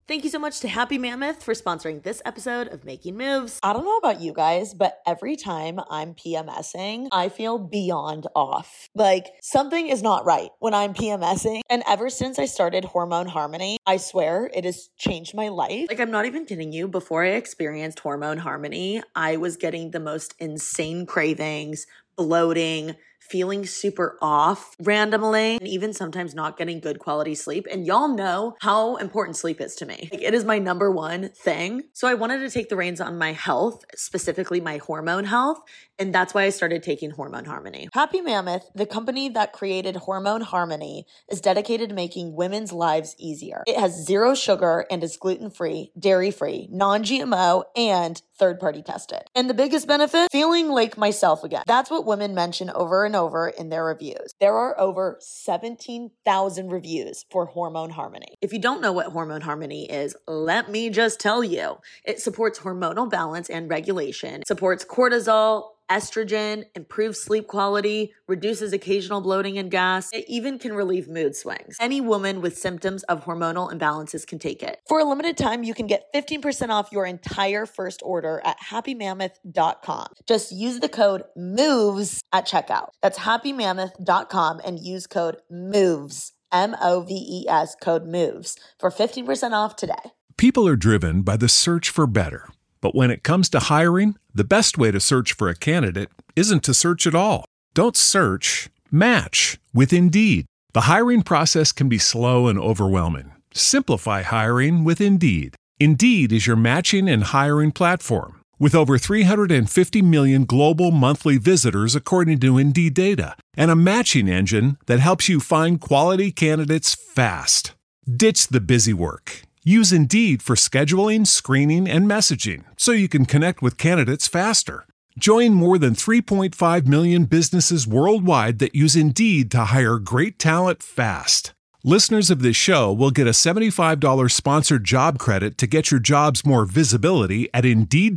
Thank you so much to Happy Mammoth for sponsoring this episode of Making Moves. I don't know about you guys, but every time I'm PMSing, I feel beyond off. Like something is not right when I'm PMSing. And ever since I started Hormone Harmony, I swear it has changed my life. Like, I'm not even kidding you. Before I experienced Hormone Harmony, I was getting the most insane cravings, bloating, feeling super off randomly, and even sometimes not getting good quality sleep. And y'all know how important sleep is to me. Like, it is my number one thing. So I wanted to take the reins on my health, specifically my hormone health. And that's why I started taking Hormone Harmony. Happy Mammoth, the company that created Hormone Harmony, is dedicated to making women's lives easier. It has 0 sugar and is gluten-free, dairy-free, non-GMO, and third-party tested. And the biggest benefit? Feeling like myself again. That's what women mention over and over in their reviews. There are over 17,000 reviews for Hormone Harmony. If you don't know what Hormone Harmony is, let me just tell you. It supports hormonal balance and regulation, supports cortisol, estrogen, improves sleep quality, reduces occasional bloating and gas. It even can relieve mood swings. Any woman with symptoms of hormonal imbalances can take it. For a limited time, you can get 15% off your entire first order at happymammoth.com. Just use the code MOVES at checkout. That's happymammoth.com and use code MOVES, MOVES, code MOVES for 15% off today. People are driven by the search for better. But when it comes to hiring, the best way to search for a candidate isn't to search at all. Don't search, match with Indeed. The hiring process can be slow and overwhelming. Simplify hiring with Indeed. Indeed is your matching and hiring platform. With over 350 million global monthly visitors according to Indeed data, and a matching engine that helps you find quality candidates fast. Ditch the busy work. Use Indeed for scheduling, screening, and messaging so you can connect with candidates faster. Join more than 3.5 million businesses worldwide that use Indeed to hire great talent fast. Listeners of this show will get a $75 sponsored job credit to get your jobs more visibility at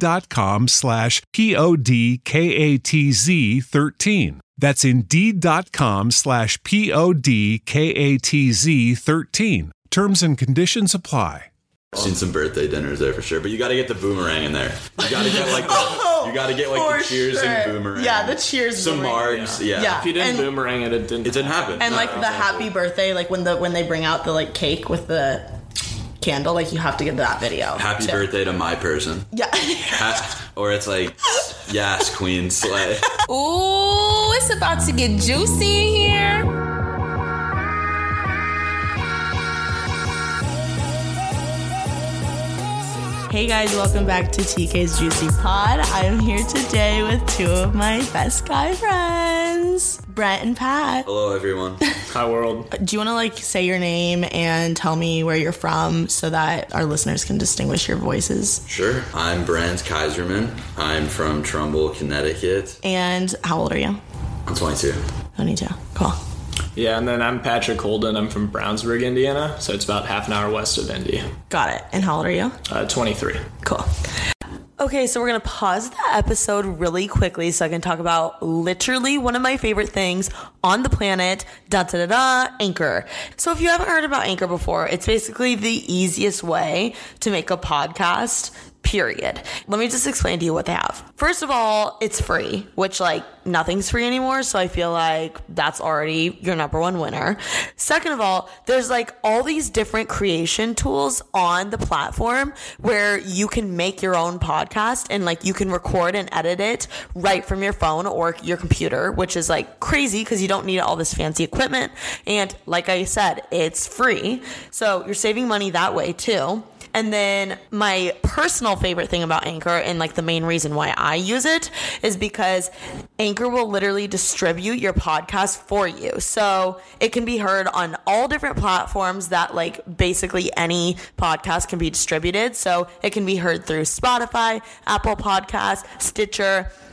Indeed.com/PODKATZ13. That's Indeed.com/PODKATZ13. Terms and conditions apply. Seen some birthday dinners there for sure, but you got to get the boomerang in there. You got to get like the cheers and boomerang. Yeah, the cheers. Some margs. Yeah. If you didn't boomerang it, it didn't happen. And like the happy birthday, like when they bring out the like cake with the candle, like you have to get that video. Happy birthday to my person. Yeah. Or it's like, yes, queen slay. Ooh, it's about to get juicy in here. Hey guys, welcome back to TK's Juicy Pod. I'm here today with 2 of my best guy friends, Brent and Pat. Hello, everyone. Hi, world. Do you want to like say your name and tell me where you're from so that our listeners can distinguish your voices? Sure. I'm Brent Kaiserman. I'm from Trumbull, Connecticut. And how old are you? I'm 22. 22. Cool. Yeah, and then I'm Patrick Holden. I'm from Brownsburg, Indiana, so it's about half an hour west of Indy. Got it. And how old are you? 23. Cool. Okay, so we're going to pause the episode really quickly so I can talk about literally one of my favorite things on the planet, Anchor. So if you haven't heard about Anchor before, it's basically the easiest way to make a podcast, period. Let me just explain to you what they have. First of all, it's free, which like nothing's free anymore. So I feel like that's already your number one winner. Second of all, there's like all these different creation tools on the platform where you can make your own podcast and like you can record and edit it right from your phone or your computer, which is like crazy because you don't need all this fancy equipment. And like I said, it's free. So you're saving money that way too. And then my personal favorite thing about Anchor and like the main reason why I use it is because Anchor will literally distribute your podcast for you. So it can be heard on all different platforms that like basically any podcast can be distributed. So it can be heard through Spotify, Apple Podcasts, Stitcher,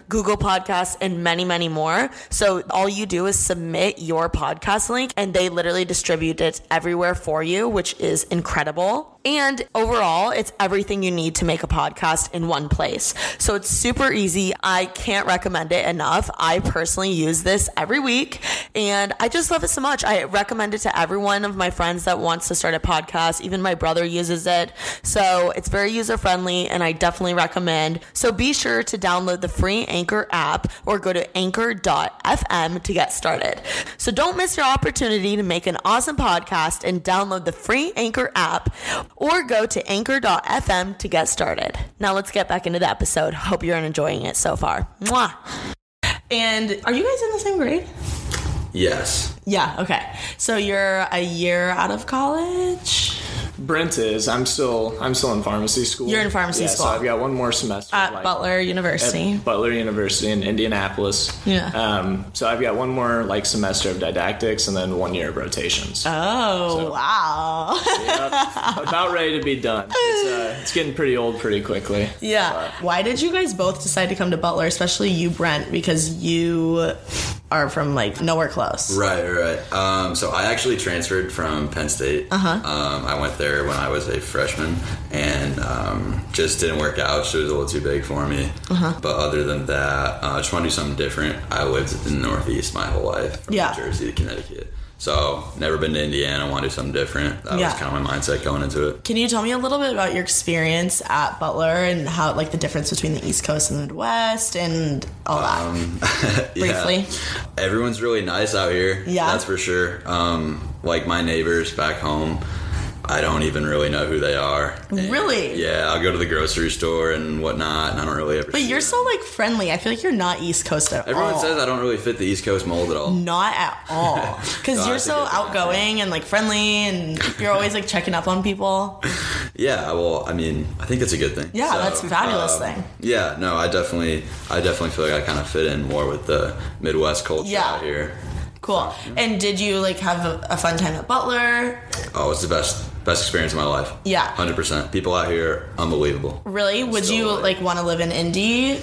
Google Podcasts, and many, many more. So all you do is submit your podcast link and they literally distribute it everywhere for you, which is incredible. And overall, it's everything you need to make a podcast in one place. So it's super easy. I can't recommend it enough. I personally use this every week and I just love it so much. I recommend it to every one of my friends that wants to start a podcast. Even my brother uses it. So it's very user friendly and I definitely recommend. So be sure to download the free Anchor app or go to anchor.fm to get started. So don't miss your opportunity to make an awesome podcast and download the free Anchor app or go to anchor.fm to get started. Now let's get back into the episode. Hope you're enjoying it so far. Mwah. And are you guys in the same grade? Yes. Yeah, okay. So you're a year out of college? Brent is. I'm still in pharmacy school. You're in pharmacy school. So I've got one more semester at Butler University. At Butler University in Indianapolis. Yeah. So I've got one more semester of didactics and then 1 year of rotations. Wow. Yep, about ready to be done. It's getting pretty old pretty quickly. Yeah. Why did you guys both decide to come to Butler, especially you, Brent, because you are from nowhere close? Right. So I actually transferred from Penn State. I went there when I was a freshman and just didn't work out. She was a little too big for me. But other than that, I just want to do something different. I lived in the Northeast my whole life, from New Jersey to Connecticut. So never been to Indiana, want to do something different. That was kind of my mindset going into it. Can you tell me a little bit about your experience at Butler and how the difference between the East Coast and the Midwest and all that? Briefly. Everyone's really nice out here. Yeah. That's for sure. My neighbors back home, I don't even really know who they are. Really? Yeah, I'll go to the grocery store and whatnot, and I don't really ever. But you're so friendly. I feel like you're not East Coast at all. Everyone says I don't really fit the East Coast mold at all. Not at all. Because you're so outgoing and friendly, and you're always checking up on people. Yeah, well, I mean, I think it's a good thing. Yeah, that's a fabulous thing. Yeah, no, I definitely feel like I kind of fit in more with the Midwest culture out here. Cool. And did you have a fun time at Butler? Oh, it was the best experience of my life. Yeah. 100%. People out here, unbelievable. Really? Would you want to live in Indy?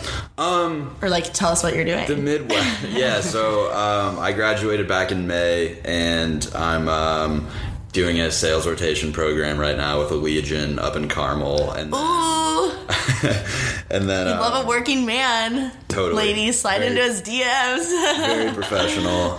Or tell us what you're doing. The Midwest. Yeah, so I graduated back in May and I'm doing a sales rotation program right now with Allegiant up in Carmel. And ooh. And then you love a working man. Totally. Ladies, slide into his DMs. Very professional.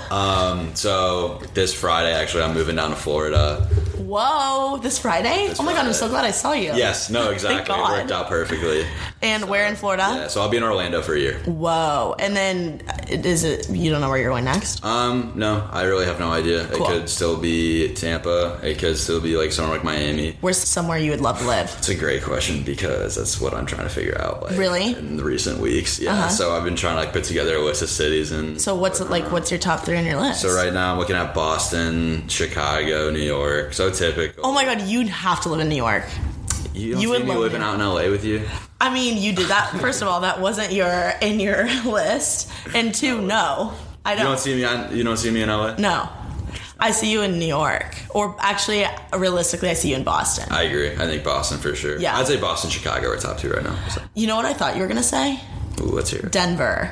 So this Friday, actually, I'm moving down to Florida. Whoa, this Friday? Oh my God, I'm so glad I saw you. Yes, no, exactly. It worked out perfectly. And where in Florida? Yeah, so I'll be in Orlando for a year. Whoa. And then you don't know where you're going next? No, I really have no idea. Cool. It could still be Tampa. It could still be somewhere like Miami. Where's somewhere you would love to live? It's a great question because that's what I'm trying to figure out. Really? In the recent weeks. Yeah. So I've been trying to put together a list of cities and. So what's your top 3 on your list? So right now I'm looking at Boston, Chicago, New York. So typical. Oh my God, you'd have to live in New York. You would see me living out in LA with you? I mean, you did that. First of all, that wasn't in your list. And 2, no. I don't. You don't see me in LA? No. I see you in New York. Or actually, realistically, I see you in Boston. I agree. I think Boston for sure. Yeah. I'd say Boston, Chicago are top 2 right now. So. You know what I thought you were going to say? Ooh, let's hear it. Denver.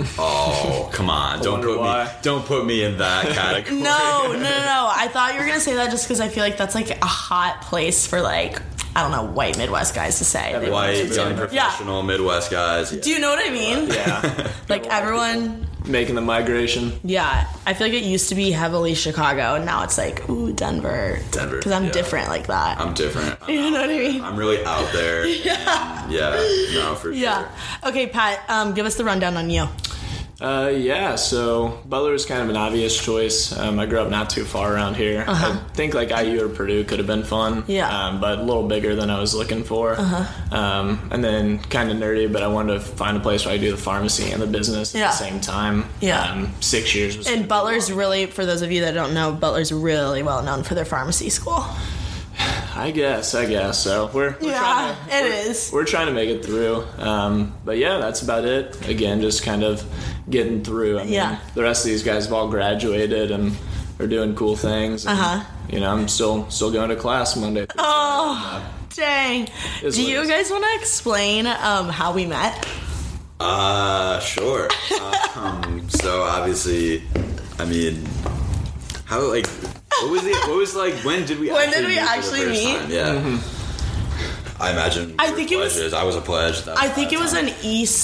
Oh, come on. Don't put me in that category. No. I thought you were going to say that just because I feel like that's a hot place for I don't know, white Midwest guys to say. White, young, professional Midwest guys. Yeah. Do you know what I mean? Yeah. Everyone... Making the migration. Yeah. I feel like it used to be heavily Chicago, and now it's ooh, Denver. Because I'm different like that. I'm different. You know what I mean? I'm really out there. Yeah. No, for sure. Yeah. Okay, Pat, give us the rundown on you. So Butler is kind of an obvious choice. I grew up not too far around here. I think IU or Purdue could have been fun. Yeah. But a little bigger than I was looking for. And then kind of nerdy, but I wanted to find a place where I do the pharmacy and the business at the same time. Yeah. 6 years was. And Butler's really, for those of you that don't know, Butler's really well known for their pharmacy school. I guess. So we're trying to, it is. We're trying to make it through. But yeah, that's about it. Again, just kind of getting through. I mean, the rest of these guys have all graduated and are doing cool things. And, I'm still going to class Monday through Friday. Dang. Do you guys want to explain how we met? Sure. So obviously, I mean, how, like, what was like, when did we actually meet? Time? Yeah. Mm-hmm. I imagine I think I was a pledge. I think it was an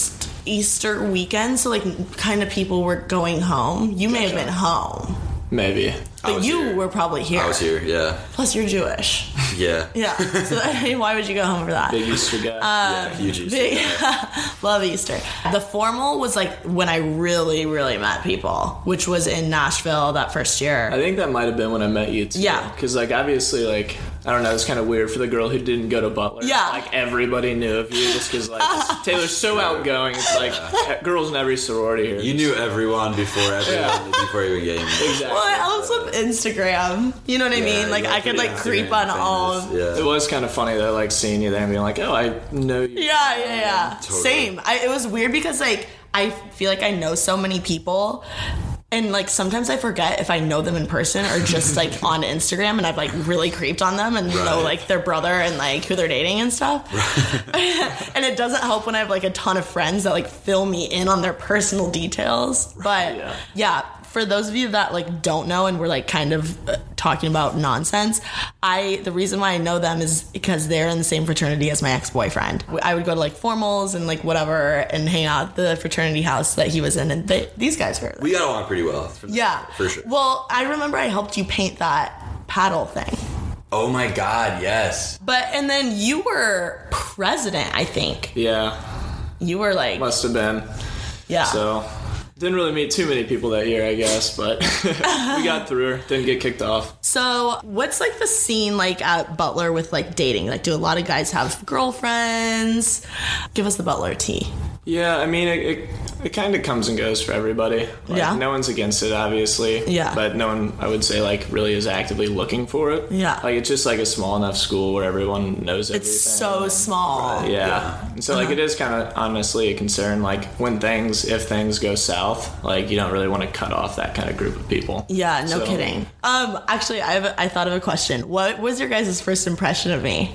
Easter weekend, so like kind of people were going home. You may have been home. Maybe. But you were probably here. I was here, yeah. Plus, you're Jewish. Yeah. Yeah. So why would you go home for that? Big Easter guy. Yeah, huge Easter guy. Love Easter. The formal was like when I really, really met people, which was in Nashville that first year. I think that might have been when I met you too. Yeah. Because like obviously like, I don't know, it's kind of weird for the girl who didn't go to Butler. Yeah. Like everybody knew of you just because like Taylor's so outgoing. It's like girls in every sorority here. You knew everyone before even getting Exactly. Well, I also have Instagram. You know what I mean? Like I could like creep on all of. Yeah. It was kind of funny though, like seeing you there and being like, oh, I know you. Yeah. Totally. Same. It was weird because like I feel like I know so many people. And, like, sometimes I forget if I know them in person or just, like, on Instagram, and I've, like, really creeped on them and know, like, their brother and, like, who they're dating and stuff. Right. And it doesn't help when I have, like, a ton of friends that, like, fill me in on their personal details. But, yeah, for those of you that, like, don't know and we're, like, kind of talking about nonsense, the reason why I know them is because they're in the same fraternity as my ex-boyfriend. I would go to, like, formals and, like, whatever and hang out at the fraternity house that he was in, and these guys were. We got along pretty well. For sure. Well, I remember I helped you paint that paddle thing. Oh my God, yes. And then you were president, I think. Yeah. You were like... Must have been. Yeah. So... Didn't really meet too many people that year, I guess, but we got through her. Didn't get kicked off. So what's like the scene like at Butler with like dating? Like, do a lot of guys have girlfriends? Give us the Butler tea. Yeah, I mean, it kind of comes and goes for everybody. Like, no one's against it, obviously. Yeah. But no one, I would say, like, really is actively looking for it. Yeah. Like, it's just, like, a small enough school where everyone knows everything. It's so small. Yeah. And so, like, it is kind of, honestly, a concern. Like, if things go south, like, you don't really want to cut off that kind of group of people. Yeah, no kidding. Actually, I thought of a question. What was your guys' first impression of me?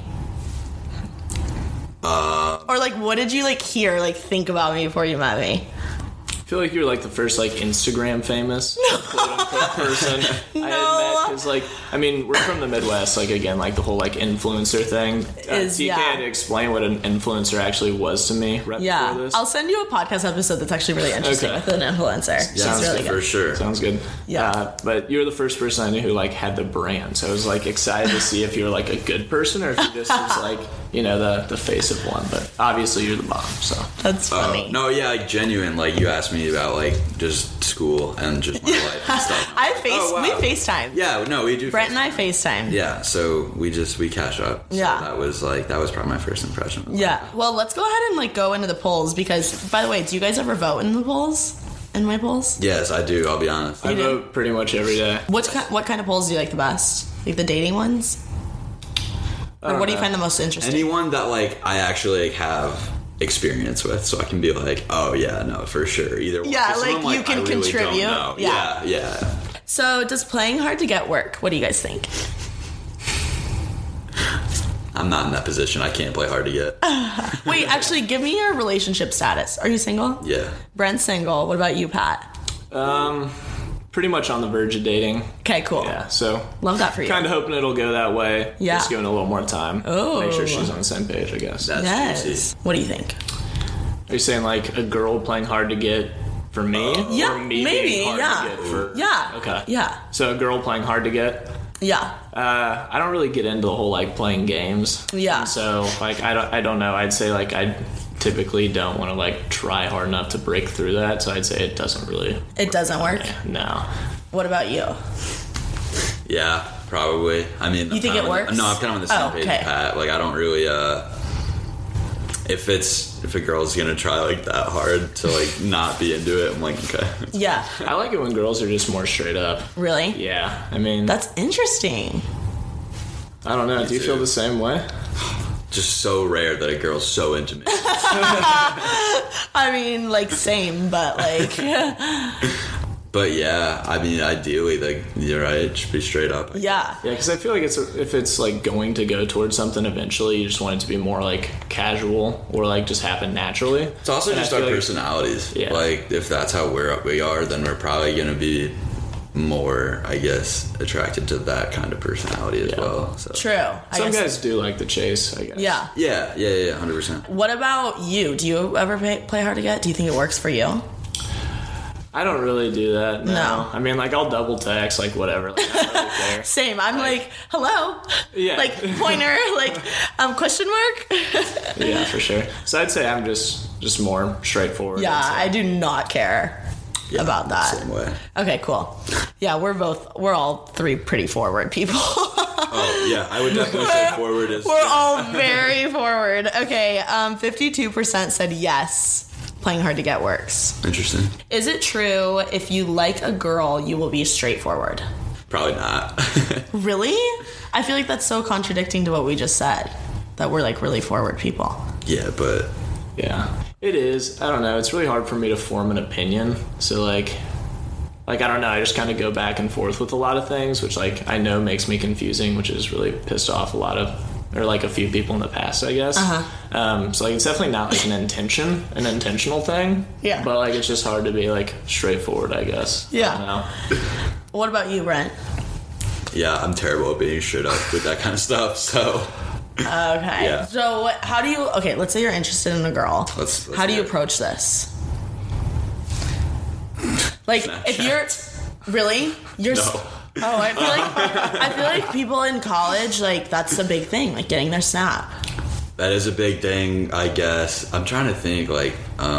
Or like, what did you like hear, like think about me before you met me? I feel like you're like the first like Instagram famous quote unquote person I had met, because like, I mean, we're from the Midwest, like again, like the whole like influencer thing. DK had to explain what an influencer actually was to me right before this. I'll send you a podcast episode that's actually really interesting with an influencer. She's really good. For sure. Sounds good. Yeah. But you're the first person I knew who like had the brand, so I was like excited to see if you were like a good person or if you just was like, you know, the face of one. But obviously you're the bomb, so. That's funny. No, yeah, like genuine. Like you asked me about like just school and just my life and stuff. We FaceTime. Yeah, no, we do. Brent and I FaceTime. Yeah, so we catch up. So that was probably my first impression. Yeah. Well, let's go ahead and like go into the polls, because by the way, do you guys ever vote in the polls? In my polls? Yes, I do. I'll be honest. I vote pretty much every day. What kind of polls do you like the best? Like the dating ones? Or what do you find the most interesting? Anyone that like I actually like, have experience with, so I can be like, oh yeah, no, for sure, either one. Yeah, like you can contribute. Yeah. So does playing hard to get work? What do you guys think? I'm not in that position. I can't play hard to get. Wait, actually, give me your relationship status. Are you single? Yeah. Brent's single. What about you, Pat? Pretty much on the verge of dating. Okay, cool. Yeah, so love that for you. Kind of hoping it'll go that way. Yeah. Just giving it a little more time. Oh. Make sure she's on the same page, I guess. That's juicy. What do you think? Are you saying like a girl playing hard to get for me? Yeah, or me maybe. being hard to get for... Yeah. Okay. Yeah. So a girl playing hard to get? Yeah. I don't really get into the whole like playing games. Yeah. And so like I don't know. I'd say like I typically don't want to like try hard enough to break through that. So I'd say it doesn't really. It doesn't work? No. What about you? Yeah, probably. I mean, you think it works? No, I'm kind of on the same page with Pat. Like I don't really. If a girl's gonna try like that hard to like not be into it, I'm like, okay. Yeah. I like it when girls are just more straight up. Really? Yeah. I mean, that's interesting. I don't know. Do you feel the same way? Just so rare that a girl's so into me. I mean, like same, but like. But yeah, I mean, ideally, like, you're right, it should be straight up. Yeah. Yeah, because I feel like if it's like going to go towards something eventually, you just want it to be more like casual or like just happen naturally. It's also just our personalities. Yeah. Like, if that's how we are, then we're probably going to be more, I guess, attracted to that kind of personality as well. So. True. Some guys do like the chase, I guess. Yeah. Yeah, 100%. What about you? Do you ever play hard to get? Do you think it works for you? I don't really do that. No. I mean, like, I'll double text, like, whatever. Like, I don't really care. Same. I'm like, hello. Yeah. Like, pointer, like, question mark? Yeah, for sure. So I'd say I'm just more straightforward. Yeah, I do not care about that. Same way. Okay, cool. Yeah, we're all three pretty forward people. Oh, yeah, I would definitely say forward is... We're all very forward. Okay, 52% said yes. Playing hard to get works. Interesting. Is it true if you like a girl, you will be straightforward? Probably not. Really? I feel like that's so contradicting to what we just said. That we're like really forward people. Yeah, but... Yeah, it is. I don't know. It's really hard for me to form an opinion. So, like I don't know. I just kind of go back and forth with a lot of things, which, like, I know makes me confusing, which has really pissed off a few people in the past, I guess. So, like, it's definitely not, like, an intentional thing. Yeah. But, like, it's just hard to be, like, straightforward, I guess. Yeah. I don't know. What about you, Brent? Yeah, I'm terrible at being straight up with that kind of stuff, so... Okay. Yeah. So, let's say you're interested in a girl. Let's how do you approach this? Like, if you're... Really? You're... No. Oh, I feel like people in college, like, that's the big thing, like, getting their snap. That is a big thing, I guess. I'm trying to think, like,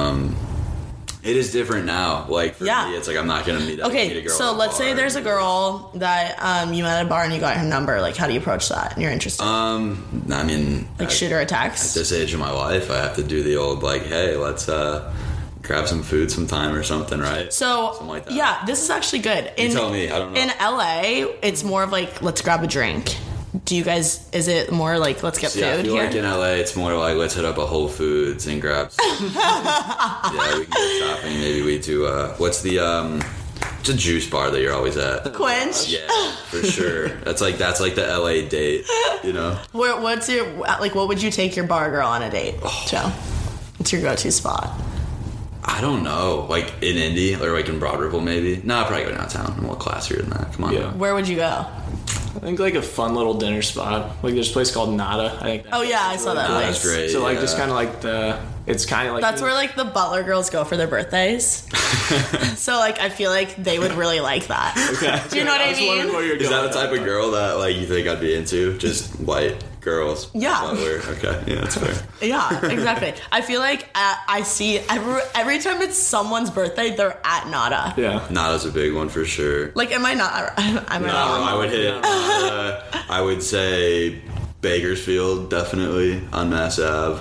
it is different now. Like, for me, it's like I'm not going to meet a girl. So let's say there's a girl that you met at a bar and you got her number. Like, how do you approach that? And you're interested? I mean... Like, shoot her a text? At this age of my life, I have to do the old, like, hey, let's grab some food sometime or something, right? So, something like that. Yeah, this is actually good. You tell me, I don't know. In LA, it's more of like, let's grab a drink. Do you guys, is it more like, let's get food I feel here? like in LA, it's more like, let's hit up a Whole Foods and grab some. Yeah, we can go shopping. Maybe we do, what's the, it's a juice bar that you're always at. Quench? Yeah, for sure. That's like the LA date, you know? What's your, like, what would you take your bar girl on a date? Joe? What's your go-to spot? I don't know. Like, in Indy, or like in Broad Ripple, maybe? No, I'd probably go downtown. I'm a little classier than that. Come on. Yeah. Where would you go? I think, like, a fun little dinner spot. Like, there's a place called Nada. I think. I saw that place. That's great. So, like, just kind of like it's kind of like... That's where, like, the Butler girls go for their birthdays. So, like, I feel like they would really like that. Okay. Do you know what I mean? Is that the type of girl that, like, you think I'd be into? Just white girls? Yeah. Butler. Okay. Yeah, that's fair. Yeah, exactly. I feel like I see every time it's someone's birthday, they're at Nada. Yeah. Nada's a big one for sure. Like, am I not? I'm wrong. I would hit Nada. I would say Bakersfield, definitely, on Mass Ave.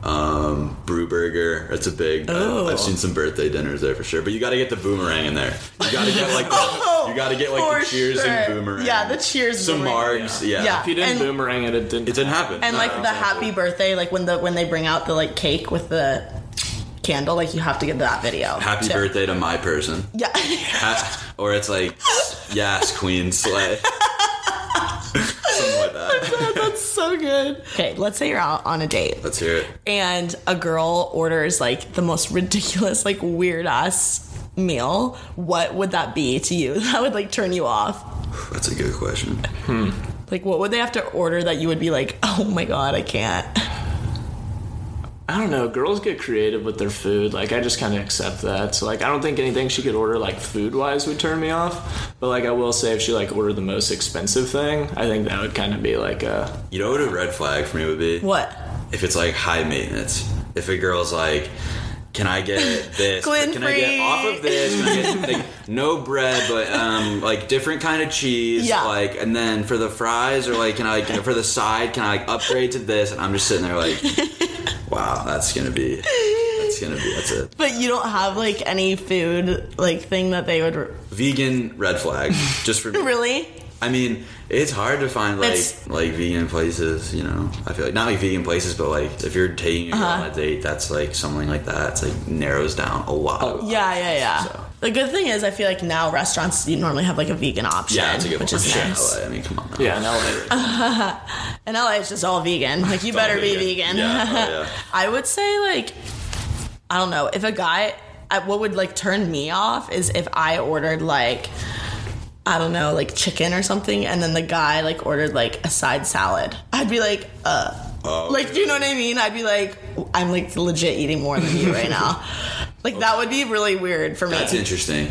Brewburger, that's a big. I've seen some birthday dinners there for sure, but you got to get the boomerang in there. You got to get like the cheers and boomerang. Yeah, the cheers. Some margs. Yeah. If you didn't boomerang it, it didn't happen. And like the happy birthday, like when they bring out the like cake with the candle, like you have to get that video. Happy birthday to my person. Yeah. Or it's like, yes, Queen Slay. Something like that. That's so good. Okay, let's say you're out on a date. Let's hear it. And a girl orders like the most ridiculous, like weird ass meal. What would that be to you? That would like turn you off. That's a good question. Like, what would they have to order that you would be like, oh my god, I can't? I don't know. Girls get creative with their food. Like, I just kind of accept that. So, like, I don't think anything she could order, like, food-wise would turn me off. But, like, I will say if she, like, ordered the most expensive thing, I think that would kind of be, like, a... You know what a red flag for me would be? What? If it's, like, high maintenance. If a girl's like... Can I get this? Gluten-free. Can I get off of this? Can I get like, no bread, but like different kind of cheese? Yeah. Like, and then for the fries, or like, for the side, can I like upgrade to this? And I'm just sitting there like, wow, that's it. But you don't have like any food like thing that they would. Vegan red flag, just for me. Really? I mean, it's hard to find like vegan places, you know. I feel like not like vegan places, but like if you're taking a girl on a date, that's like something like that. It's like narrows down a lot. Yeah. So. The good thing is, I feel like now restaurants, you normally have like a vegan option, Yeah, it's a good which one. is nice. LA, I mean, come on. Now. Yeah, in LA. In LA, it's just all vegan. Like, you better be vegan. Yeah. I would say, like, I don't know, if a guy, what would like turn me off is if I ordered like, I don't know, like chicken or something, and then the guy like ordered like a side salad. I'd be like, like, do you know what I mean? I'd be like, I'm like legit eating more than you right now. Like, that would be really weird for me. That's interesting.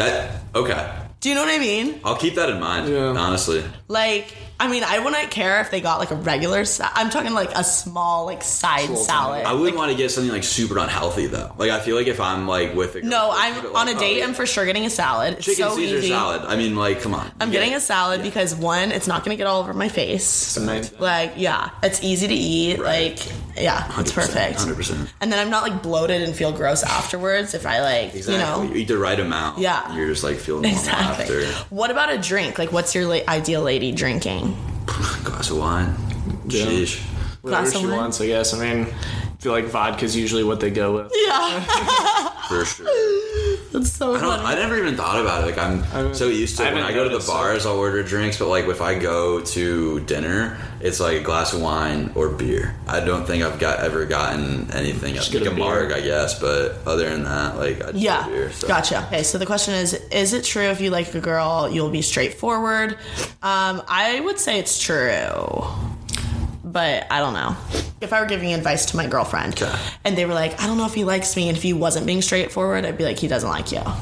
Okay. Do you know what I mean? I'll keep that in mind, honestly. Like, I mean, I wouldn't care if they got like a regular I'm talking like a small like side salad. I wouldn't like, want to get something like super unhealthy though. Like, I feel like if I'm like with a girl, no, I'm on a date. I'm for sure getting a salad. It's chicken so Caesar easy. salad. I mean, like, come on. I'm getting a salad because one, it's not going to get all over my face. Like, yeah, it's easy to eat. Right. Like, yeah, it's perfect. 100%. And then I'm not like bloated and feel gross afterwards if I like, Exactly. you know. You eat the right amount. Yeah. You're just like feeling normal Exactly. after. What about a drink? Like, what's your ideal lady drinking? Glass of wine. Yeah. Sheesh. Glass Whatever of she wine? wants, I guess. I mean, I feel like vodka's usually what they go with. Yeah, For sure. that's so funny. I never even thought about it. Like, I'm so used to it. When I go to the bars, I'll order drinks, but like if I go to dinner, it's like a glass of wine or beer. I don't think I've ever gotten anything else. Like a marg, I guess, but other than that, like I just Yeah, get beer. So. gotcha. Okay, so the question is it true if you like a girl, you'll be straightforward? I would say it's true, but I don't know. If I were giving advice to my girlfriend and they were like, I don't know if he likes me, and if he wasn't being straightforward, I'd be like, he doesn't like you.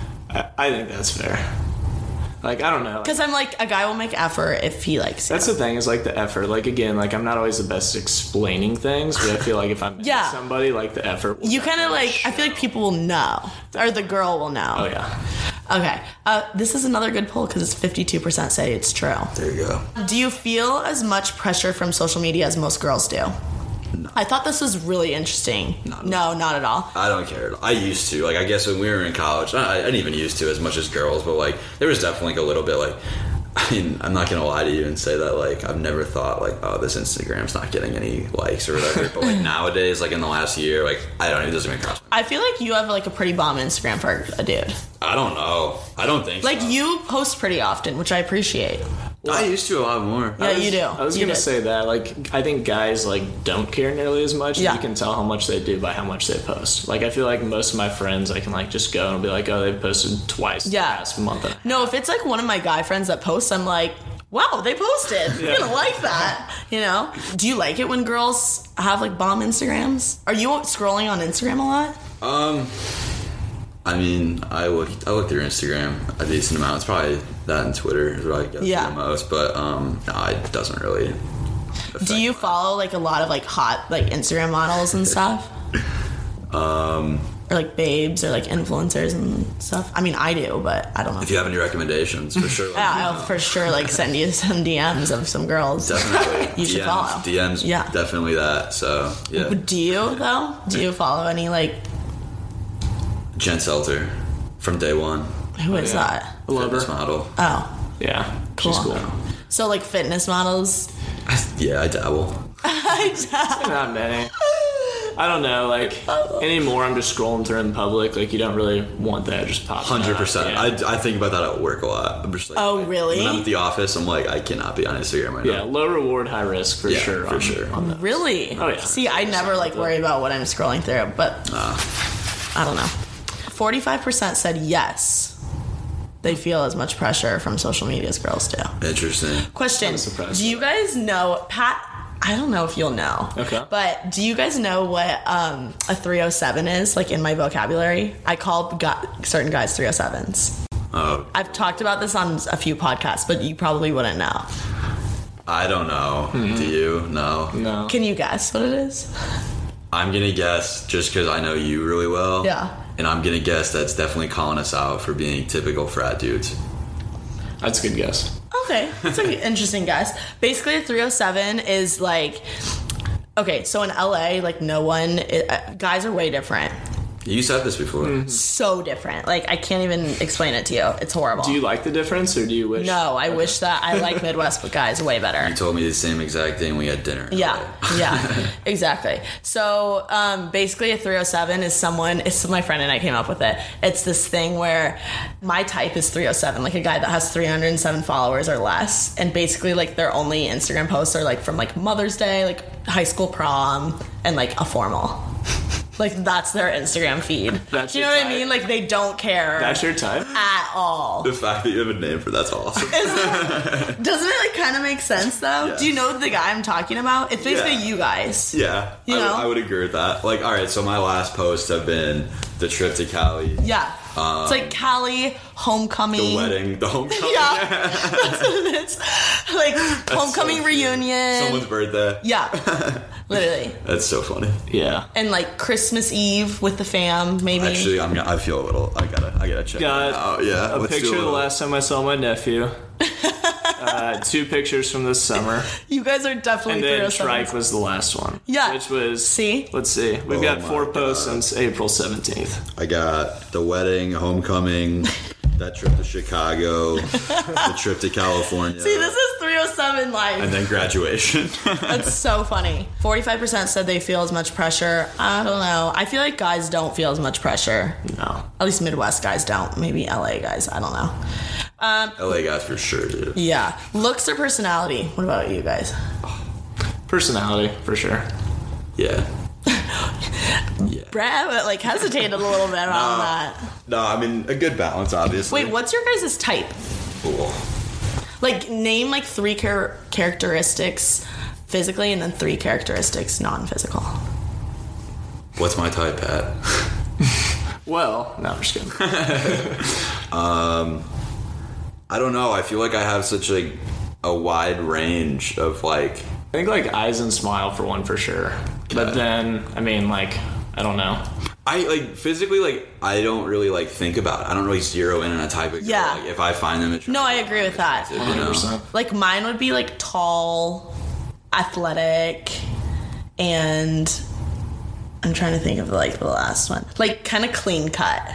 I think that's fair. Like, I don't know. Because I'm like, a guy will make effort if he likes you. That's the thing, is like the effort. Like, again, like I'm not always the best explaining things, but I feel like if I'm with somebody, like the effort will You kind of like, I feel like people will know, or the girl will know. Oh yeah. Okay, this is another good poll because it's 52% say it's true. There you go. Do you feel as much pressure from social media as most girls do? No. I thought this was really interesting. No, not at all. I don't care. I used to. Like, I guess when we were in college, I didn't even used to as much as girls, but like there was definitely like a little bit like, I mean, I'm not gonna lie to you and say that like I've never thought like, oh, this Instagram's not getting any likes or whatever. But like nowadays, like in the last year, like it doesn't even cross my mind. I feel like you have like a pretty bomb Instagram for a dude. I don't know. I don't think like so. you post pretty often, which I appreciate. I used to a lot more. Yeah, you do. I was You gonna did. say that. Like, I think guys like don't care nearly as much. Yeah. You can tell how much they do by how much they post. Like, I feel like most of my friends, I can like just go and be like, oh, they've posted twice the past month. No, if it's like one of my guy friends that posts, I'm like, wow, they posted. I'm gonna like that. You know? Do you like it when girls have like bomb Instagrams? Are you scrolling on Instagram a lot? I mean, I look through Instagram a decent amount. It's probably that and Twitter is what I get the most. But no, it doesn't really. Do you follow like a lot of like hot like Instagram models and stuff? Or like babes or like influencers and stuff? I mean, I do, but I don't know. If you have any recommendations, for sure. Yeah, I'll for sure like send you some DMs of some girls. Definitely. You should follow. DMs, Yeah. definitely that. So, yeah. Do you though? Do you follow any like? Jen Selter from day one. Who is that? Fitness model. Oh, Yeah, cool. she's cool. So like fitness models. Yeah, I dabble. Not many. I don't know. Like anymore, I'm just scrolling through in public. Like you don't really want that just popping. 100%. Yeah. I think about that at work a lot. I'm just like, Oh, really? When I'm at the office, I'm like, I cannot be on Instagram right Yeah, now. low reward, high risk for sure. for sure. On that. Really? Oh, yeah. See, I never like worry about what I'm scrolling through, but I don't know. 45% said yes. They feel as much pressure from social media as girls do. Interesting. Question: I'm surprised do you guys know, Pat? I don't know if you'll know. Okay. But do you guys know what a 307 is? Like in my vocabulary, I call certain guys 307s. Oh, I've talked about this on a few podcasts, but you probably wouldn't know. I don't know. Do you? No. No. Can you guess what it is? I'm going to guess just because I know you really well. Yeah. And I'm going to guess that's definitely calling us out for being typical frat dudes. That's a good guess. Okay, that's an interesting guess. Basically, a 307 is like, okay, so in LA, like no one, guys are way different. You said this before. So different. Like, I can't even explain it to you. It's horrible. Do you like the difference, or do you wish? No, I wish that I like Midwest guys way better. You told me the same exact thing when we had dinner. Yeah, exactly. So basically a 307 is it's my friend and I came up with it. It's this thing where my type is 307, like a guy that has 307 followers or less. And basically like their only Instagram posts are like from like Mother's Day, like high school prom, and like a formal. Like, that's their Instagram feed. Do you know what I mean? Like, they don't care. That's your type? At all. The fact that you have a name for that's awesome. Doesn't it, like, kind of make sense, though? Yeah. Do you know the guy I'm talking about? It's basically you guys. Yeah. You know? I would agree with that. Like, all right, so my last posts have been the trip to Cali. Yeah. It's like Cali, homecoming. The homecoming. Yeah. That's what it is. Like, homecoming reunion. Someone's birthday. Yeah. Literally. That's so funny. Yeah. And like Christmas Eve with the fam, maybe. Actually, I feel a little. I gotta check. Got it out. Yeah. a picture of the last time I saw my nephew. 2 pictures from this summer. You guys are definitely. And then Trike was the last one. Yeah. Which was. See. Let's see. We've got 4 posts since April 17th. I got the wedding, homecoming. That trip to Chicago, the trip to California. See, this is 307 life. And then graduation. That's so funny. 45% said they feel as much pressure. I don't know. I feel like guys don't feel as much pressure. No. At least Midwest guys don't. Maybe LA guys. I don't know. LA guys for sure, dude. Yeah. Looks or personality? What about you guys? Personality, for sure. Yeah. Brad, like, hesitated a little bit on that. No, I mean, a good balance, obviously. Wait, what's your guys' type? Cool. Like, name, like, 3 characteristics physically and then 3 characteristics non-physical. What's my type, Pat? Well, no, I'm just kidding. I don't know. I feel like I have such, like, a wide range of, like... I think, like, eyes and smile for one, for sure. Okay. But then, I mean, like, I don't know. I, like, physically, like, I don't really, like, think about it. I don't really zero in on a type of girl. Yeah. Like, if I find them... No, I agree with that. 100%. Like, mine would be, like, tall, athletic, and... I'm trying to think of, like, the last one. Like, kind of clean cut.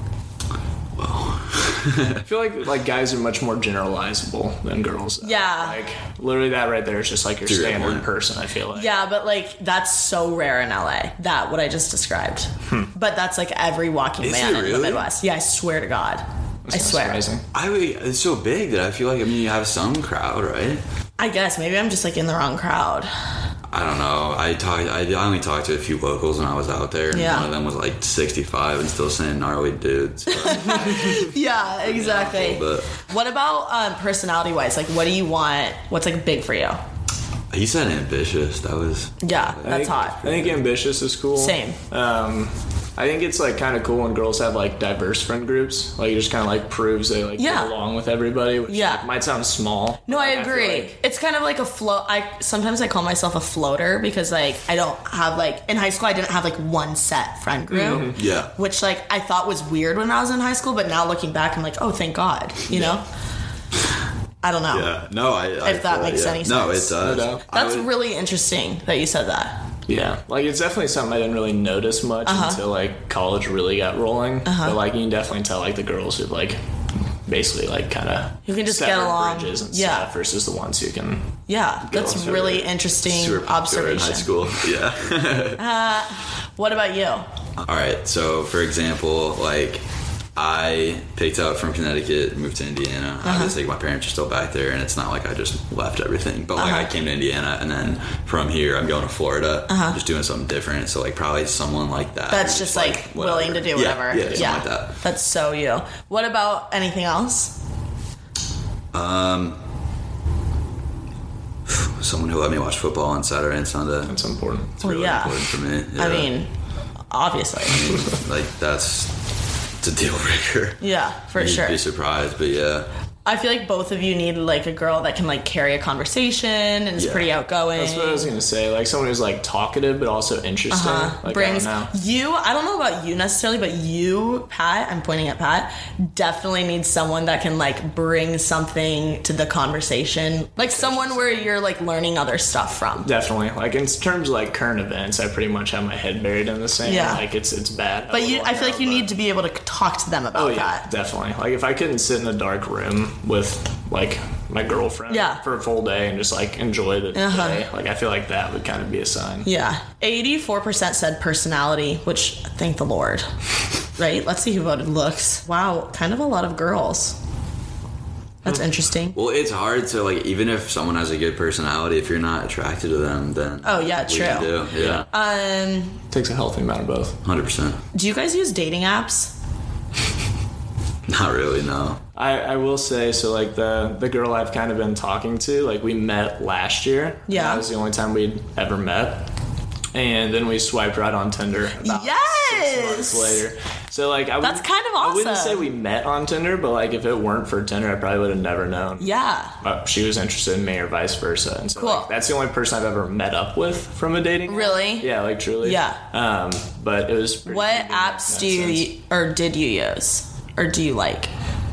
I feel like guys are much more generalizable than girls. Yeah. Like, literally that right there is just like your standard person, I feel like. Yeah, but like that's so rare in LA. That what I just described. But that's like every walking man in the Midwest. Yeah, I swear to God. I swear. Surprising. It's so big that I feel like, I mean, you have some crowd, right? I guess maybe I'm just like in the wrong crowd. I don't know. I only talked to a few locals when I was out there, and one of them was like 65 and still saying gnarly dudes. So. Yeah, exactly. What about personality-wise? Like, what do you want? What's like big for you? He said ambitious. That was that's hot. I think ambitious is cool. Same. I think it's like kind of cool when girls have like diverse friend groups. Like it just kind of like proves they like get along with everybody. Which like, might sound small. No, I agree. It's kind of like a float. Sometimes I call myself a floater because like I don't have like in high school I didn't have like one set friend group. Mm-hmm. Yeah. Which like I thought was weird when I was in high school, but now looking back I'm like, oh, thank God. You know. I don't know. Yeah. No, if that makes any sense. No, it does. No. That's really interesting that you said that. Yeah, like it's definitely something I didn't really notice much until like college really got rolling. But like you can definitely tell like the girls who like basically like kind of you can just get along bridges and stuff versus the ones who can. Yeah, that's really interesting observation. In high school, yeah. What about you? All right, so for example, like. I picked up from Connecticut, moved to Indiana. Obviously, my parents are still back there, and it's not like I just left everything. But like I came to Indiana, and then from here, I'm going to Florida, just doing something different. So like probably someone like that. That's just like willing to do whatever. Yeah, something like that. That's so you. What about anything else? Someone who let me watch football on Saturday and Sunday. That's important. It's really important for me. Yeah. I mean, obviously. Like that's. It's a deal breaker. Yeah, for sure. You'd be surprised, but yeah. I feel like both of you need like a girl that can like carry a conversation and is pretty outgoing. That's what I was gonna say. Like someone who's like talkative but also interesting. Like, Brings you. I don't know about you necessarily, but you, Pat. I'm pointing at Pat. Definitely need someone that can like bring something to the conversation. Like someone where you're like learning other stuff from. Definitely. Like in terms of like current events, I pretty much have my head buried in the sand. Yeah. Like it's bad. But I feel like you need to be able to talk to them about that. Definitely. Like if I couldn't sit in a dark room with like my girlfriend for a full day and just like enjoy the day, like I feel like that would kind of be a sign. Yeah. 84% said personality, which thank the Lord. Right? Let's see who voted looks. Wow, kind of a lot of girls. That's interesting. Well, it's hard to like, even if someone has a good personality, if you're not attracted to them, then true. Yeah. Takes a healthy amount of both. 100%. Do you guys use dating apps? Not really, no. I will say, so like the girl I've kind of been talking to, like we met last year. Yeah. That was the only time we'd ever met. And then we swiped right on Tinder about 6 months later. So like that's kind of awesome. I wouldn't say we met on Tinder, but like if it weren't for Tinder, I probably would have never known. Yeah. She was interested in me or vice versa. And so cool. Like, that's the only person I've ever met up with from a dating app. Really? Yeah, like truly. Yeah. But it was pretty what apps did you use? Or do you like?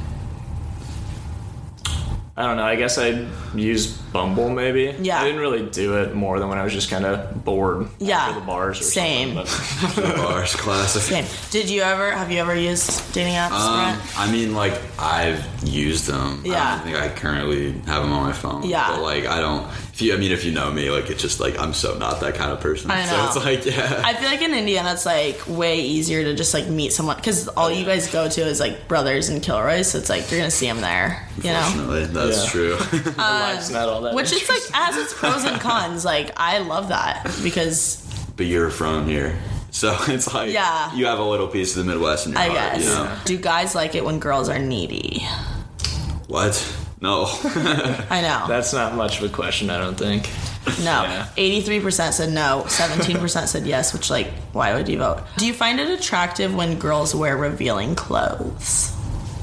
I don't know. I guess I'd use Bumble maybe. Yeah. I didn't really do it more than when I was just kind of bored after the bars or Same. something. The bars, classic. Same. Have you ever used dating apps, Brent? I mean, like, I've used them. Yeah. I don't think I currently have them on my phone. Yeah. But, like, I don't... If you know me, like, it's just, like, I'm so not that kind of person. I know. So it's like, yeah. I feel like in Indiana, it's, like, way easier to just, like, meet someone. Because all you guys go to is, like, Brothers and Kilroy. So it's, like, you're going to see them there, you know? Unfortunately, that's true. Life's not all that Which is, like, as its pros and cons. Like, I love that because... But you're from here. So it's like, you have a little piece of the Midwest in your heart, guess. you know? Do guys like it when girls are needy? What? No. I know. That's not much of a question, I don't think. No. Yeah. 83% said no. 17% said yes, which, like, why would you vote? Do you find it attractive when girls wear revealing clothes?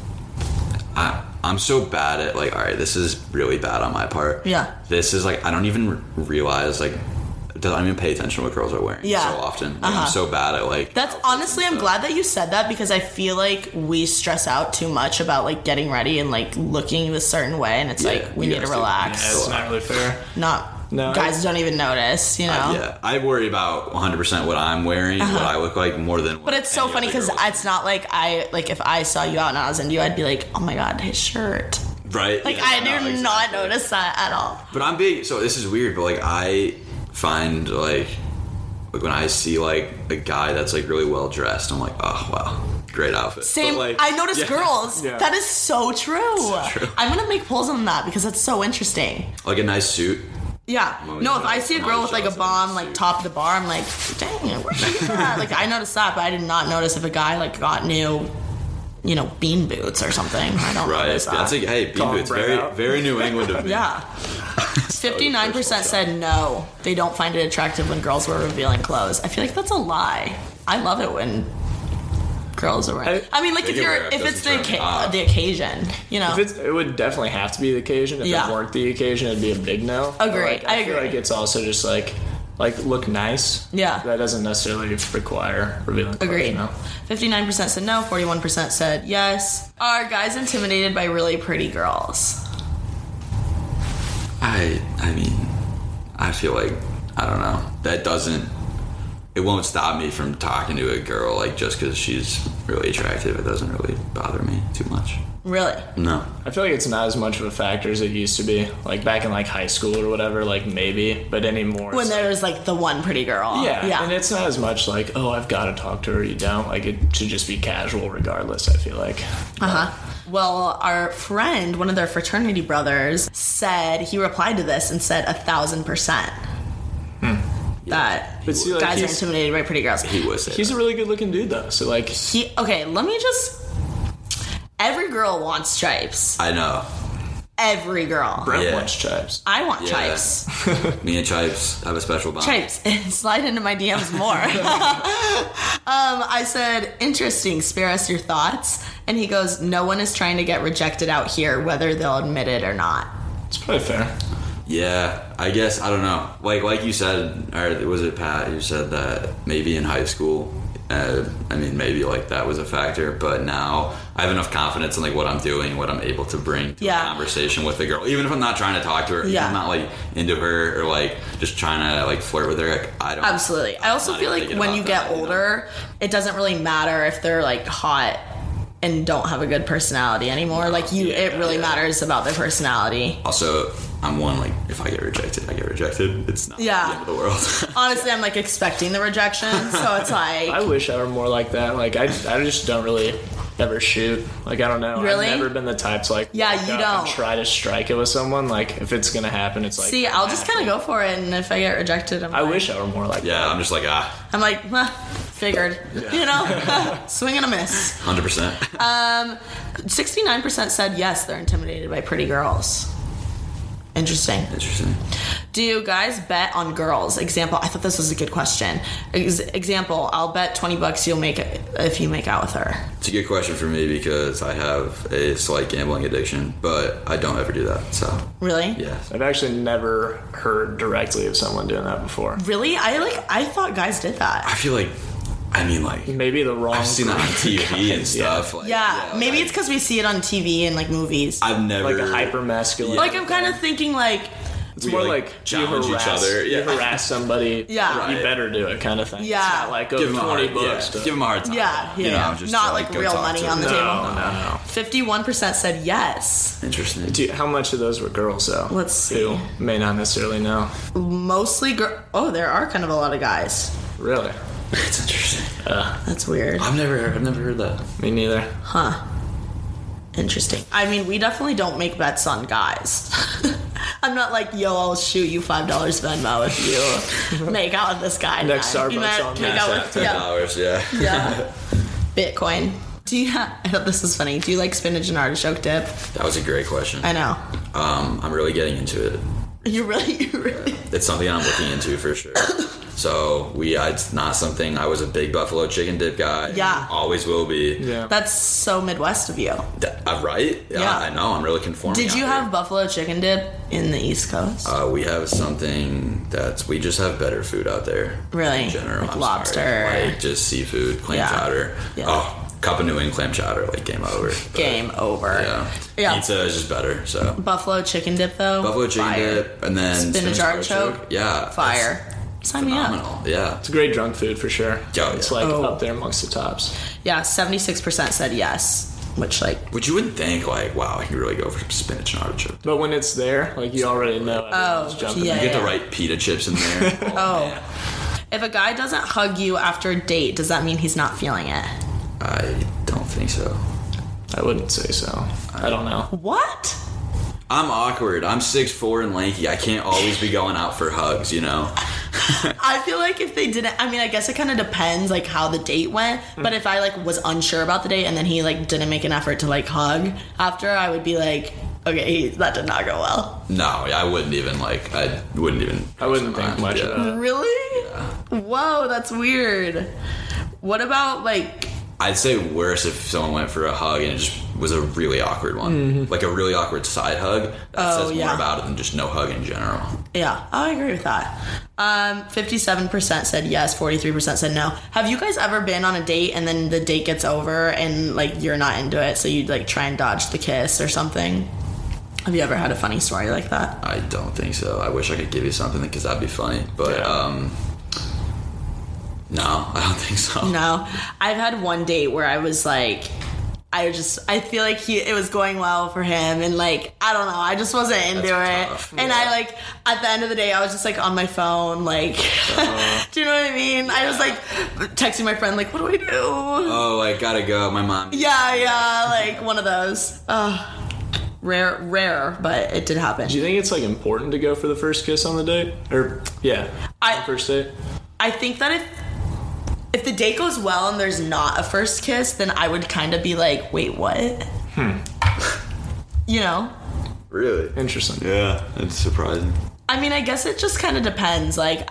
I'm so bad at, like, all right, this is really bad on my part. Yeah. This is, like, I don't even realize, like, I don't even pay attention to what girls are wearing so often. Like, I'm so bad at, like... That's honestly, I'm glad that you said that because I feel like we stress out too much about, like, getting ready and, like, looking a certain way, and it's like, we need to relax. Yeah, it's not really fair. Guys don't even notice, you know? I worry about 100% what I'm wearing, what I look like, more than what... But it's so funny because it's not like if I saw you out and I was into you, I'd be like, oh my God, his shirt. Right? Like, I do not notice that at all. But I'm big, so this is weird, but, like, I find, like when I see, like, a guy that's, like, really well dressed, I'm like, oh, wow, great outfit. Same. But, like, I notice girls. Yeah. That is so true. I'm going to make polls on that because that's so interesting. Like a nice suit. Yeah. No, if I see a girl with, like, a bomb, like, top to bar, I'm like, dang, where'd you get that? Like, I noticed that, but I did not notice if a guy, like, got new... you know, bean boots or something. I don't know. Right. That's like, hey, bean boots. Very New England of me. Yeah. 59% said no. They don't find it attractive when girls wear revealing clothes. I feel like that's a lie. I love it when girls are wearing. I mean, like, if it's the occasion, you know. It would definitely have to be the occasion. If it weren't the occasion, it'd be a big no. Agree. Like, I feel like it's also just like look nice. Yeah. That doesn't necessarily require revealing clothes. Agreed. You know? 59% said no, 41% said yes. Are guys intimidated by really pretty girls? I mean, I feel like, I don't know. It won't stop me from talking to a girl, like, just because she's really attractive. It doesn't really bother me too much. Really? No. I feel like it's not as much of a factor as it used to be. Like, back in, like, high school or whatever, like, maybe. But anymore. When there's, like, the one pretty girl. Yeah. And it's not as much like, oh, I've got to talk to her, you don't. Like, it should just be casual regardless, I feel like. Well, our friend, one of their fraternity brothers, he replied to this and said 1,000%. That guys are intimidated by pretty girls. He was. He's a really good looking dude, though. So, like. Okay, let me just. Every girl wants stripes. I know. every girl. Brett wants Chipes. I want Chipes. Me and Chipes have a special bond. Chipes, slide into my DMs more. I said, interesting, spare us your thoughts. And he goes, no one is trying to get rejected out here, whether they'll admit it or not. It's probably fair. Yeah, I guess, I don't know. Like you said, or was it Pat who said that maybe in high school, maybe like that was a factor, but now I have enough confidence in like what I'm doing, what I'm able to bring to a conversation with a girl, even if I'm not trying to talk to her, even if I'm not like into her or like just trying to like flirt with her. Like, I don't. Absolutely. I also feel like when you get older, it doesn't really matter if they're like hot and don't have a good personality anymore. Like it really matters about their personality. Also, I'm one, like, if I get rejected, I get rejected. It's not the end of the world. Honestly, I'm like expecting the rejection, so it's like, I wish I were more like that. Like I just don't really ever shoot. Like, I don't know. Really? I've never been the type to like you don't and try to strike it with someone. Like, if it's gonna happen, it's like, see, I'll just kind of go for it, and if I get rejected, I wish I were more like that. Yeah, I'm just like, I'm like, figured. You know, swing and a miss. 100%. 69% said yes, they're intimidated by pretty girls. Interesting. Do you guys bet on girls? Example, I thought this was a good question. Example, I'll bet $20 you'll make it if you make out with her. It's a good question for me because I have a slight gambling addiction, but I don't ever do that. So really? Yeah. I've actually never heard directly of someone doing that before. Really? I thought guys did that. I feel like, maybe the wrong. I've seen that on TV and stuff. Maybe it's because we see it on TV and like movies. I've never like a hyper masculine. Like, I'm kind of thinking like it's more like challenge each other. You harass somebody. Yeah, you better do it, kind of thing. Yeah, it's not like give them $20. Give them a hard time. Yeah. Just not like real money on the table. No. 51% said yes. Interesting. How much of those were girls though? Let's see. Who may not necessarily know. Mostly there are kind of a lot of guys. Really? It's interesting. That's weird. I've never heard that. Me neither. Huh. Interesting. I mean, we definitely don't make bets on guys. I'm not like, yo, I'll shoot you $5 Venmo if you make out with this guy. Next tonight. Starbucks on make out with $10, yeah. Bitcoin. I thought this is funny. Do you like spinach and artichoke dip? That was a great question. I know. I'm really getting into it. You really? It's something I'm looking into for sure. So it's not something. I was a big buffalo chicken dip guy. Yeah. Always will be. Yeah. That's so Midwest of you. Right? Yeah. I know. I'm really conforming. Did you have buffalo chicken dip in the East Coast? We have something we just have better food out there. Really? In general. Like I'm lobster. Sorry. Like just seafood, clam chowder. Yeah. Oh, cup of New England clam chowder, like game over. Game over. Yeah. Pizza is just better. So buffalo chicken dip though. Buffalo chicken dip, and then spinach artichoke. Yeah. Fire. Sign me up. Yeah. It's a great drunk food for sure. It's like up there amongst the tops. Yeah, 76% said yes. Which you wouldn't think, like, wow, I can really go for some spinach and artichoke. But when it's there, like, you already know everyone's jumping. Yeah, you get the right pita chips in there. Man. If a guy doesn't hug you after a date, does that mean he's not feeling it? I don't think so. I wouldn't say so. I don't know. What? I'm awkward. I'm 6'4" and lanky. I can't always be going out for hugs, you know? I feel like if they didn't, I mean, I guess it kind of depends, like, how the date went. But if I, like, was unsure about the date and then he, like, didn't make an effort to, like, hug after, I would be like, okay, that did not go well. No, I wouldn't even, like, I wouldn't think much of it. Really? Yeah. Whoa, that's weird. What about, like... I'd say worse if someone went for a hug and it just was a really awkward one. Like a really awkward side hug. That says more about it than just no hug in general. Yeah, I agree with that. 57% said yes, 43% said no. Have you guys ever been on a date and then the date gets over and, like, you're not into it, so you'd, like, try and dodge the kiss or something? Have you ever had a funny story like that? I don't think so. I wish I could give you something because that'd be funny. But, no, I don't think so. No. I've had one date where I was like, I feel like it was going well for him, and, like, I don't know, I just wasn't into it. Tough. And I, like, at the end of the day, I was just, like, on my phone, like, do you know what I mean? I was, like, texting my friend, like, what do I do? Oh, like, gotta go, my mom. Yeah, like, one of those. Rare, but it did happen. Do you think it's, like, important to go for the first kiss on the date? Or, on the first date? I think that if the date goes well and there's not a first kiss, then I would kind of be like, wait, what? You know? Really? Interesting. Yeah, it's surprising. I mean, I guess it just kind of depends. Like,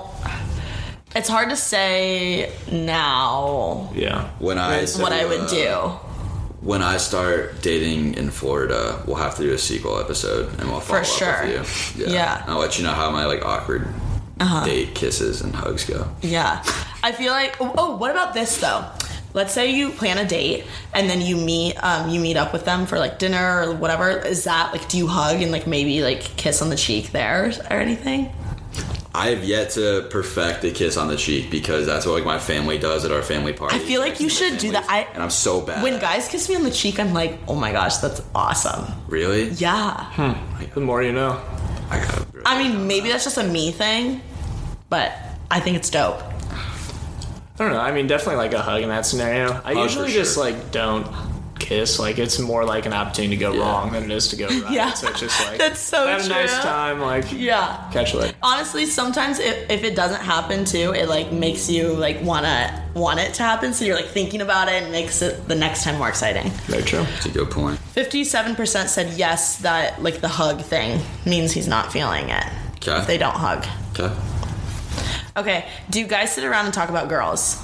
it's hard to say now Yeah. what I would do. When I start dating in Florida, we'll have to do a sequel episode, and we'll follow up with you. Yeah. I'll let you know how my like awkward date kisses and hugs go. Yeah. I feel like, what about this though? Let's say you plan a date and then you meet up with them for like dinner or whatever. Is that like, do you hug and like maybe like kiss on the cheek there or anything? I have yet to perfect a kiss on the cheek because that's what like my family does at our family party. I feel like you should do that. And I'm so bad. When guys kiss me on the cheek, I'm like, oh my gosh, that's awesome. Really? Yeah. The more you know. I mean, maybe that's just a me thing, but I think it's dope. I don't know. I mean, definitely like a hug in that scenario. I usually just like don't kiss. Like it's more like an opportunity to go wrong than it is to go right. Yeah. So it's just like that's so have true. a nice time. Like catch you later. Honestly, sometimes if it doesn't happen too, it like makes you like want it to happen. So you're like thinking about it and makes it the next time more exciting. Very true. That's a good point. 57% said yes, that like the hug thing means he's not feeling it. Okay. If they don't hug. Okay. Okay. Do you guys sit around and talk about girls?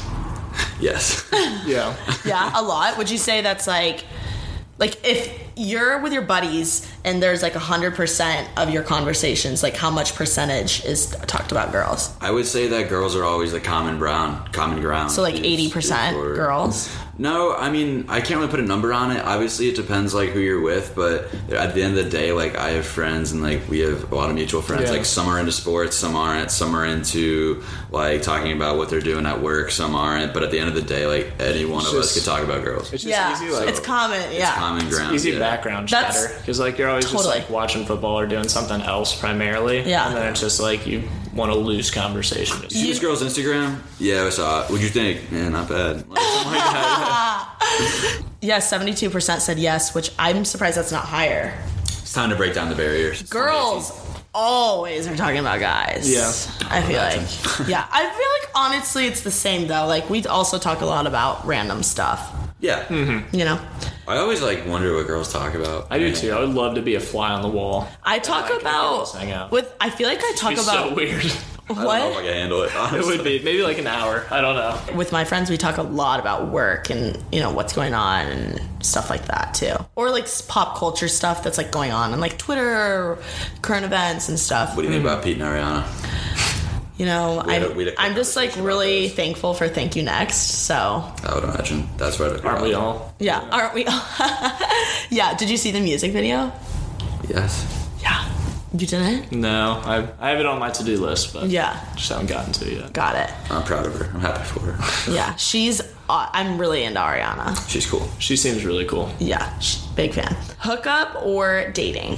Yes. Yeah. Yeah, a lot. Would you say that's like if you're with your buddies and there's like 100% of your conversations, like how much percentage is talked about girls? I would say that girls are always the common ground. So like 80% girls? No, I mean, I can't really put a number on it. Obviously, it depends, like, who you're with. But at the end of the day, like, I have friends, and, like, we have a lot of mutual friends. Yeah. Like, some are into sports, some aren't. Some are into, like, talking about what they're doing at work, some aren't. But at the end of the day, like, any one of us could talk about girls. It's just easy, like, it's common, It's common ground. easy background chatter. Because, like, you're always just, like, watching football or doing something else primarily. Yeah. And then it's just, like, you want to lose conversation. Did you use girls' Instagram? Yeah, I saw it. What'd you think? Man, not bad. Like, something like that. Yes, 72% said yes, which I'm surprised that's not higher. It's time to break down the barriers. Girls always are talking about guys. Yeah. I feel like. Yeah. I feel like honestly it's the same though. Like we also talk a lot about random stuff. Yeah. Mm-hmm. You know? I always like wonder what girls talk about. I do too. I would love to be a fly on the wall. I talk about I feel like I talk It's about so weird. I don't know if I can handle it, honestly. It would be maybe like an hour. I don't know. With my friends, we talk a lot about work and, you know, what's going on and stuff like that, too. Or, like, pop culture stuff that's, like, going on like, Twitter or current events and stuff. What do you think about Pete and Ariana? You know, I'm just, like, really thankful for Thank You Next, so. I would imagine. That's right. Aren't we all? Yeah, aren't we all? Yeah, did you see the music video? Yes. Yeah. You didn't? No, I have it on my to-do list, but just haven't gotten to it yet. Got it. I'm proud of her. I'm happy for her. Yeah, I'm really into Ariana. She's cool. She seems really cool. Yeah, big fan. Hookup or dating?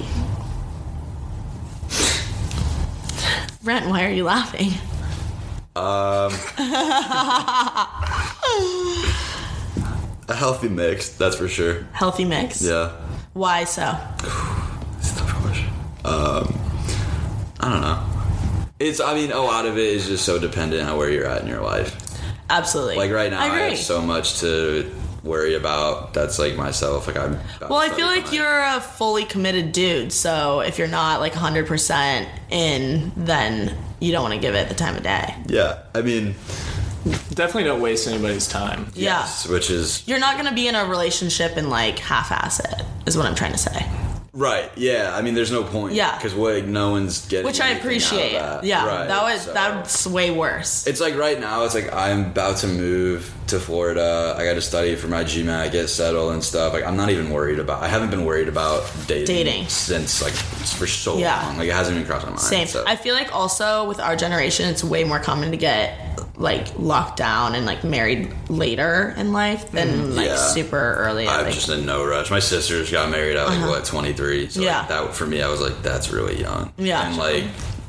Brent, why are you laughing? A healthy mix, that's for sure. Healthy mix? Yeah. Why so? It's a tough question. I don't know. A lot of it is just so dependent on where you're at in your life. Absolutely. Like right now, I have so much to worry about. That's like myself. Like I feel like you're a fully committed dude. So if you're not like 100% in, then you don't want to give it the time of day. Yeah, I mean, definitely don't waste anybody's time. Yes, which is you're not going to be in a relationship and like half-ass it. Is what I'm trying to say. Right. Yeah. I mean, there's no point. Yeah. Because no one's getting. Which I appreciate. Out of that. Yeah. Right. That's way worse. It's like right now. It's like I'm about to move to Florida. I got to study for my GMAT, get settled and stuff. Like I'm not even worried about. I haven't been worried about dating since like for so long. Like it hasn't even crossed my mind. Same. So. I feel like also with our generation, it's way more common to get like locked down and like married later in life than super early. I'm just in no rush. My sisters got married at 23. So like that for me, I was like, that's really young. Yeah. And like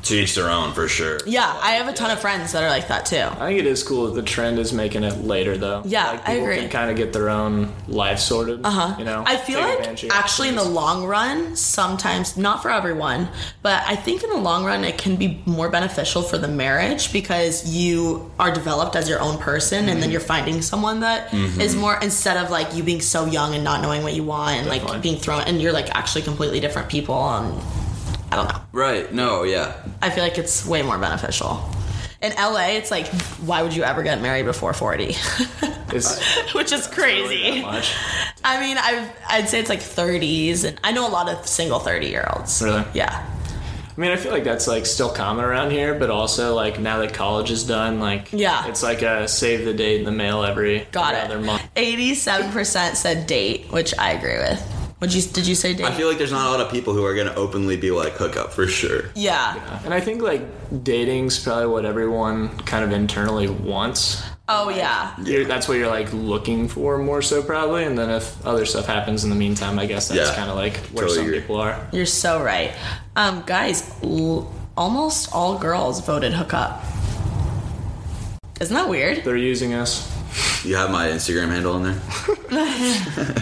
To each their own, for sure. Yeah, I have a ton of friends that are like that too. I think it is cool that the trend is making it later, though. Yeah, like, I people agree. can kind of get their own life sorted. You know, I feel take like advantage of actually in the long run, sometimes, not for everyone, but I think in the long run it can be more beneficial for the marriage because you are developed as your own person and then you're finding someone that is more, instead of like you being so young and not knowing what you want and like being thrown, and you're like actually completely different people and I don't know. Right. No, yeah. I feel like it's way more beneficial. In LA, it's like, why would you ever get married before 40? Which is crazy. I mean, I'd say it's like 30s, and I know a lot of single 30-year-olds. Really? Yeah. I mean, I feel like that's like still common around here, but also like now that college is done, like it's like a save the date in the mail every other month. 87% said date, which I agree with. Did you say date? I feel like there's not a lot of people who are going to openly be like hook up for sure. Yeah. And I think like dating's probably what everyone kind of internally wants. Oh, yeah. That's what you're like looking for more so probably. And then if other stuff happens in the meantime, I guess that's kind of like where some people are. You're so right. Guys, almost all girls voted hookup. Isn't that weird? They're using us. You have my Instagram handle in there?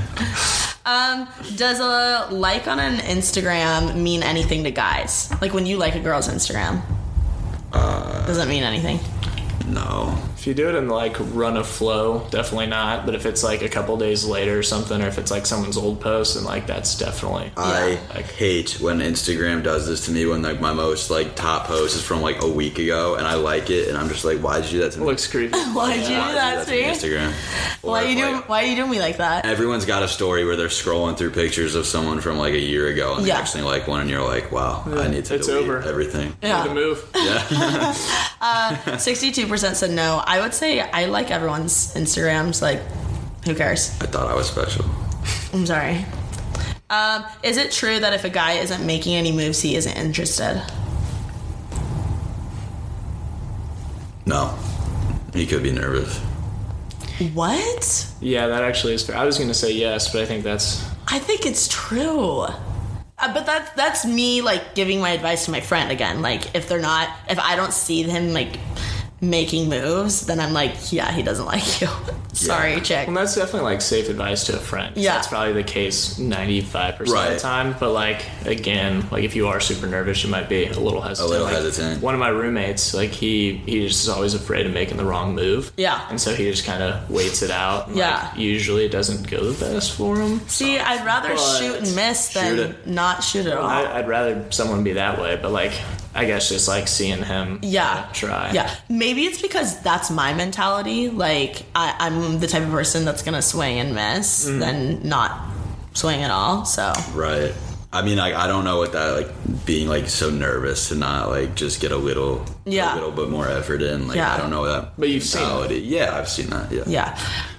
Does a like on an Instagram mean anything to guys? Like when you like a girl's Instagram? Does that mean anything? No. If you do it in like run of flow, definitely not. But if it's like a couple days later or something, or if it's like someone's old post, then like that's definitely. I hate when Instagram does this to me when like my most like top post is from like a week ago and I like it and I'm just like, why did you do that to me? It looks creepy. Why'd you do that to me? Instagram. Why are you doing me like that? Everyone's got a story where they're scrolling through pictures of someone from like a year ago and they actually like one and you're like, wow, I need to delete everything. Yeah. Need to move. Yeah. 62% said no. I would say I like everyone's Instagrams. Like, who cares? I thought I was special. I'm sorry. Is it true that if a guy isn't making any moves, he isn't interested? No. He could be nervous. What? Yeah, that actually is fair. I was going to say yes, but I think it's true. But that's me like giving my advice to my friend again. Like if I don't see him like making moves, then I'm like, yeah, he doesn't like you. Sorry, chick. Well, that's definitely like safe advice to a friend. Yeah, that's probably the case 95% of the time. But like again, like if you are super nervous, you might be a little hesitant. One of my roommates, like he just is always afraid of making the wrong move. Yeah, and so he just kind of waits it out. And, like, usually it doesn't go the best for him. See, I'd rather shoot and miss than not shoot at all. I'd rather someone be that way, but like I guess just like seeing him try. Yeah. Maybe it's because that's my mentality. Like I'm the type of person that's going to swing and miss than not swing at all. So. Right. I mean, like, I don't know what that, like, being, like, so nervous to not, like, just get a little bit more effort in. Like, I don't know that. But you've mentality. Seen it. Yeah, I've seen that. Yeah.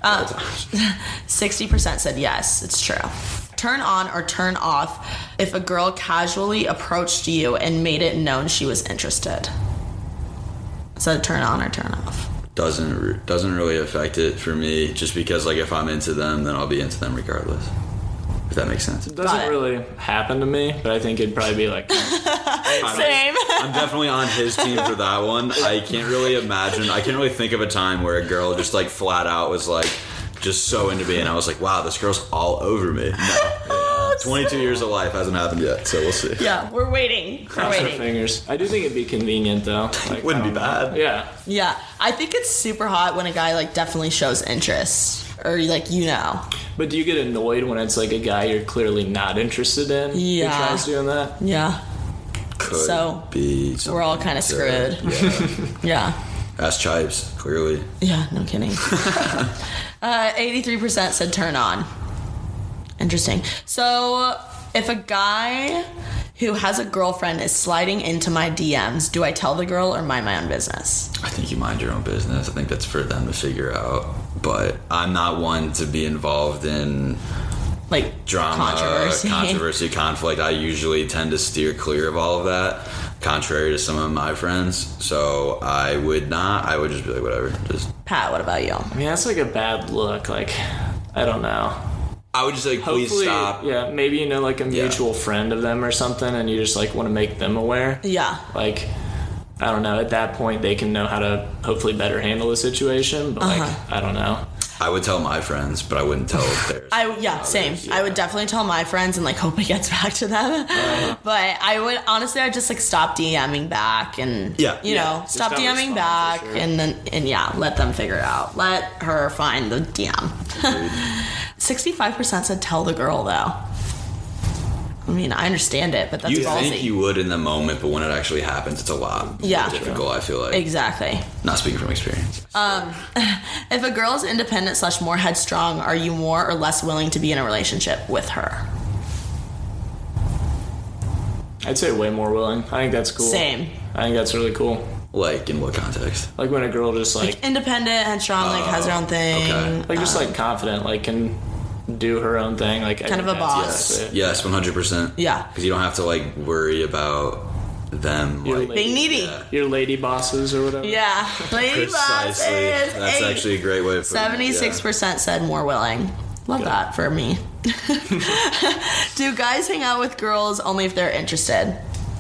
60% said yes, it's true. Turn on or turn off if a girl casually approached you and made it known she was interested. So turn on or turn off. Doesn't really affect it for me, just because, like, if I'm into them, then I'll be into them regardless. If that makes sense. It doesn't really happen to me, but I think it'd probably be like same. I'm definitely on his team for that one. I can't really think of a time where a girl just like flat out was like just so into me and I was like, wow, this girl's all over me. No. 22 years of life hasn't happened yet, so we'll see. Yeah, we're waiting. Cross our fingers. I do think it'd be convenient though. Like, wouldn't be bad. Yeah. Yeah. I think it's super hot when a guy like definitely shows interest. Or like, you know. But do you get annoyed when it's like a guy you're clearly not interested in? Yeah. Who tries doing that? Yeah. Could be. We're all kind of screwed. Yeah. Ask Chipes, clearly. Yeah, no kidding. 83% said turn on. Interesting. So if a guy who has a girlfriend is sliding into my DMs, do I tell the girl or mind my own business? I think you mind your own business. I think that's for them to figure out. But I'm not one to be involved in like drama, controversy, conflict. I usually tend to steer clear of all of that, contrary to some of my friends. So I would not. I would just be like, whatever. Just Pat, what about you? I mean, that's like a bad look. Like, I don't know. I would just like, please hopefully, stop. Yeah, maybe you know like a mutual friend of them or something, and you just like want to make them aware. Yeah. Like, I don't know. At that point, they can know how to hopefully better handle the situation. But like, I don't know. I would tell my friends, but I wouldn't tell theirs. Same. Yeah. I would definitely tell my friends and like hope it gets back to them. But I would honestly, I'd just like stop DMing back and stop DMing back and let them figure it out. Let her find the DM. 65% said tell the girl though. I mean, I understand it, but that's you ballsy. think you would in the moment, but when it actually happens, it's a lot more difficult, I feel like. Exactly. Not speaking from experience. If a girl is independent / more headstrong, are you more or less willing to be in a relationship with her? I'd say way more willing. I think that's cool. Same. I think that's really cool. Like, in what context? Like when a girl just like independent, headstrong, like has her own thing. Okay. like just like confident, like can do her own thing, like kind of a boss. Yes, 100%. Yeah. Because you don't have to like worry about them like being needy. Yeah. Your lady bosses or whatever. Yeah, lady bosses. That's actually a great way of putting it. 76% said more willing. Love that for me. Do guys hang out with girls only if they're interested?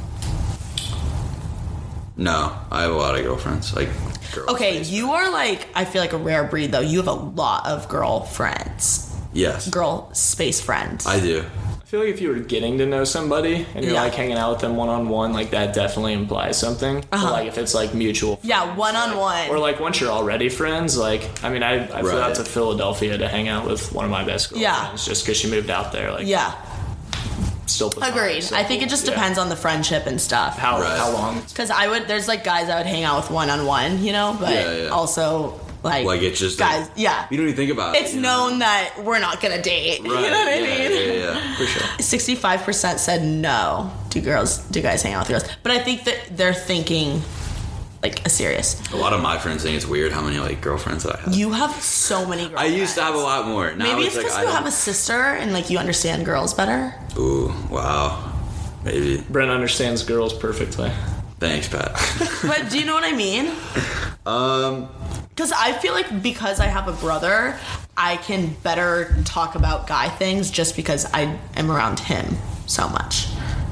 No, I have a lot of girlfriends. Like, girls. Okay, you are like, I feel like a rare breed though. You have a lot of girlfriends. Yes. Girl space friends. I do. I feel like if you were getting to know somebody and you're like hanging out with them one-on-one, like that definitely implies something. But like if it's like mutual friends, yeah, one-on-one. or like once you're already friends, like I mean I flew out to Philadelphia to hang out with one of my best girlfriends just because she moved out there. Like still agreed. I think it just depends on the friendship and stuff. How long? Because there's like guys I would hang out with one-on-one, you know, but also like it's just guys, you don't even think about it. It's known that we're not gonna date. Right. You know what I mean? Yeah, for sure. 65% said no. Do guys hang out with girls? But I think that they're thinking like a serious. A lot of my friends think it's weird how many like girlfriends that I have. You have so many girlfriends. I used to have a lot more. Now maybe it's because you have a sister and like you understand girls better. Ooh, wow. Maybe. Brent understands girls perfectly. Thanks, Pat. But do you know what I mean? Because I feel like because I have a brother, I can better talk about guy things just because I am around him so much.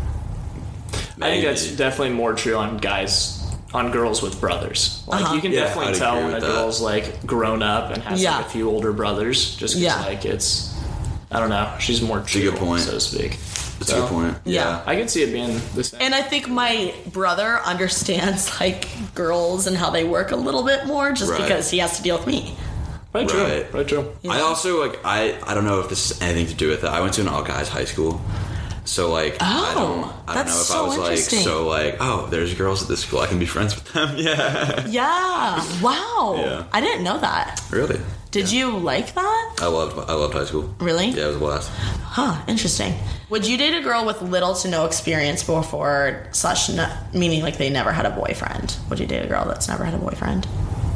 I think that's definitely more true on girls with brothers. Like you can definitely tell when a girl's like grown up and has like a few older brothers, just because like it's, I don't know, she's more true, good point. so to speak. That's a good point. Yeah. I can see it being the same. And I think my brother understands like girls and how they work a little bit more just because he has to deal with me. Right, true. Yeah. I also like I don't know if this has anything to do with it. I went to an all guys high school. So like I don't know if I was like there's girls at this school, I can be friends with them. Yeah. Wow. Yeah. I didn't know that. Really? Did you like that? I loved high school. Really? Yeah, it was a blast. Huh, interesting. Would you date a girl with little to no experience before / meaning like they never had a boyfriend? Would you date a girl that's never had a boyfriend?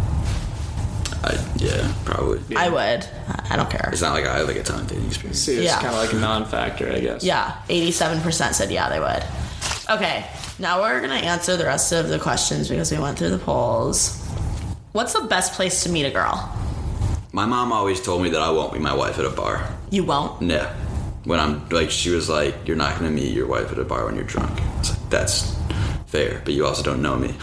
Yeah, probably. Yeah. I would. I don't care. It's not like I have like a ton of dating experience. See, it's kind of like a non-factor, I guess. Yeah, 87% said yeah, they would. Okay, now we're going to answer the rest of the questions because we went through the polls. What's the best place to meet a girl? My mom always told me that I won't meet my wife at a bar. You won't? Yeah. When I'm like, she was like, you're not going to meet your wife at a bar when you're drunk. I was like, that's fair, but you also don't know me.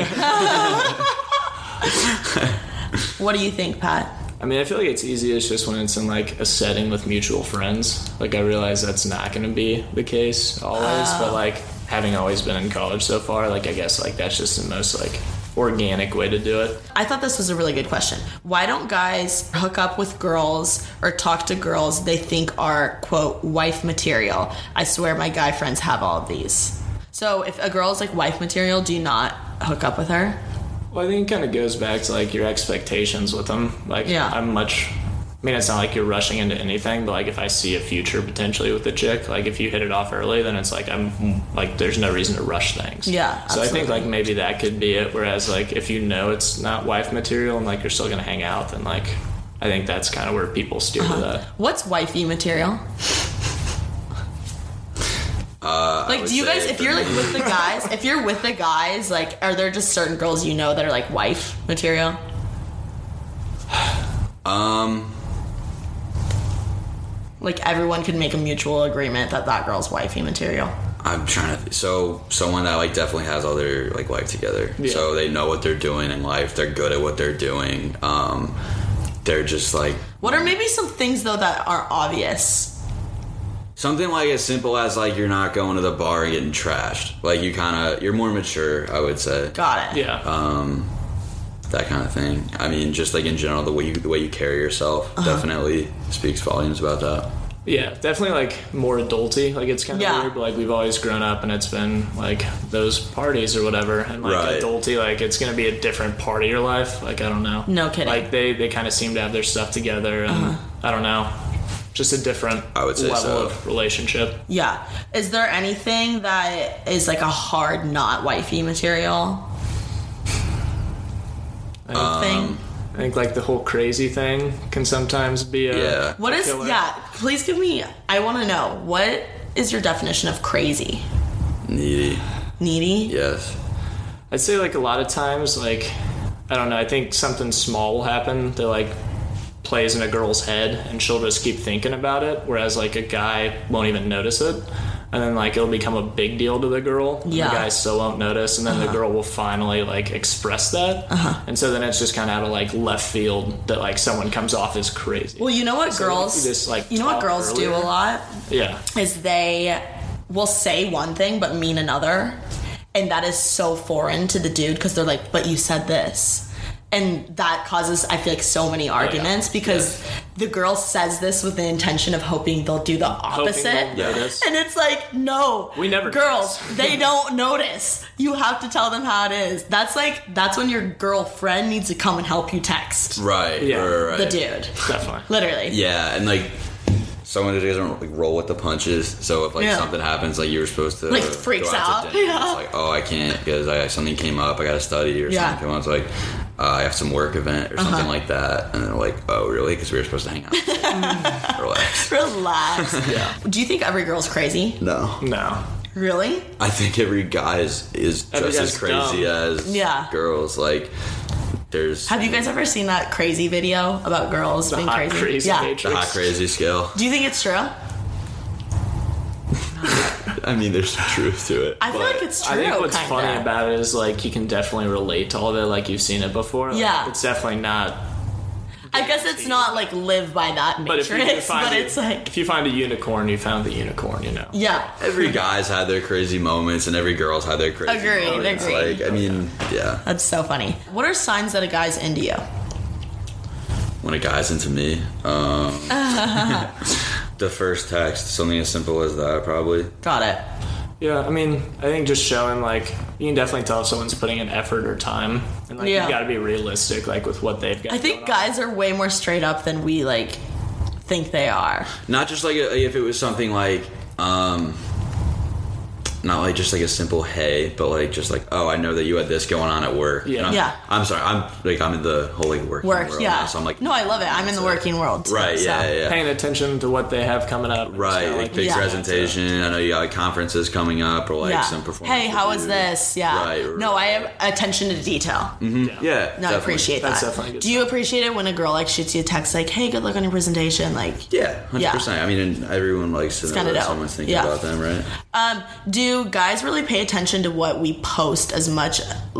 What do you think, Pat? I mean, I feel like it's easiest just when it's in like a setting with mutual friends. Like I realize that's not going to be the case always, but like having always been in college so far, like I guess like that's just the most like organic way to do it. I thought this was a really good question. Why don't guys hook up with girls or talk to girls they think are, quote, wife material? I swear my guy friends have all of these. So if a girl's like wife material, do you not hook up with her? Well, I think it kind of goes back to like your expectations with them. Like I mean, it's not like you're rushing into anything, but like if I see a future potentially with the chick, like if you hit it off early, then it's like I'm like there's no reason to rush things. Yeah, so absolutely. I think like maybe that could be it. Whereas like if you know it's not wife material and like you're still gonna hang out, then like I think that's kind of where people steer to that. What's wifey material? Like, do you guys, if you're like with the guys, like, are there just certain girls you know that are like wife material? Like, everyone could make a mutual agreement that girl's wifey material. I'm trying to. So someone that like definitely has all their like life together. Yeah. So they know what they're doing in life. They're good at what they're doing. They're just like. What are maybe some things though that are obvious? Something like as simple as like you're not going to the bar and getting trashed. Like you're more mature, I would say. Got it. Yeah. That kind of thing. I mean, just like in general, the way you carry yourself definitely speaks volumes about that. Yeah, definitely like more adulty. Like it's kind of weird, but like we've always grown up and it's been like those parties or whatever. And like adulty, like it's going to be a different part of your life. Like, I don't know. No kidding. Like they kind of seem to have their stuff together and I don't know. Just a different level of relationship. Yeah. Is there anything that is like a hard not wifey material? Anything? I think like the whole crazy thing can sometimes be a What is killer. Please give me, I want to know, what is your definition of crazy? Needy? Yes. I'd say like a lot of times, like, I don't know, I think something small will happen that like plays in a girl's head and she'll just keep thinking about it, whereas like a guy won't even notice it. And then like it'll become a big deal to the girl. And the guy still won't notice, and then the girl will finally like express that. And so then it's just kind of out of like left field that like someone comes off as crazy. Well, you know what girls do a lot? Yeah. Is they will say one thing but mean another. And that is so foreign to the dude because they're like, but you said this. And that causes, I feel like, so many arguments because the girl says this with the intention of hoping they'll do the opposite. And it's like, no. We never girls, they don't notice. You have to tell them how it is. That's when your girlfriend needs to come and help you text. Right. The dude. Definitely. Literally. Yeah, and like someone who doesn't like roll with the punches. So if like something happens, like you were supposed to like freaks out. It's like, oh, I can't because something came up. I got to study or something came up. It's like I have some work event or something like that, and they're like, oh, really? Because we were supposed to hang out. Relax. Yeah. Do you think every girl's crazy? No. Really? I think every guy is just as crazy as girls. Like. Have you guys ever seen that crazy video about girls being crazy? The hot crazy scale. Do you think it's true? I mean, there's some truth to it. I feel like it's true. I think what's funny about it is like you can definitely relate to all of it. Like you've seen it before. Like, it's definitely not. I guess it's not like live by that matrix, it's like if you find a unicorn, you found the unicorn, you know. Yeah. Every guy's had their crazy moments, and every girl's had their crazy moments. Agreed. Like, I mean, That's so funny. What are signs that a guy's into you? When a guy's into me, the first text, something as simple as that, probably. Got it. Yeah, I mean, I think just showing, like, you can definitely tell if someone's putting in effort or time. And, like, you gotta be realistic, like, with what they've got. I think guys are way more straight up than we, like, think they are. Not just, like, if it was something like, not like just like a simple hey, but like just like, oh, I know that you had this going on at work. I'm sorry. I'm in the whole like working world now, so I'm like, no, I love it. I'm in the working world too, right? Yeah. Paying attention to what they have coming up. Right, like big presentation. I know you got like conferences coming up or like some performance. Hey, how was this? Yeah. Right. No, I have attention to detail. Mm-hmm. Yeah. No, I appreciate that. That's definitely good. Do you appreciate it when a girl like shoots you a text like, hey, good luck on your presentation? Like, 100%. I mean, everyone likes to know that someone's thinking about them, right? Do guys really pay attention to what we post as much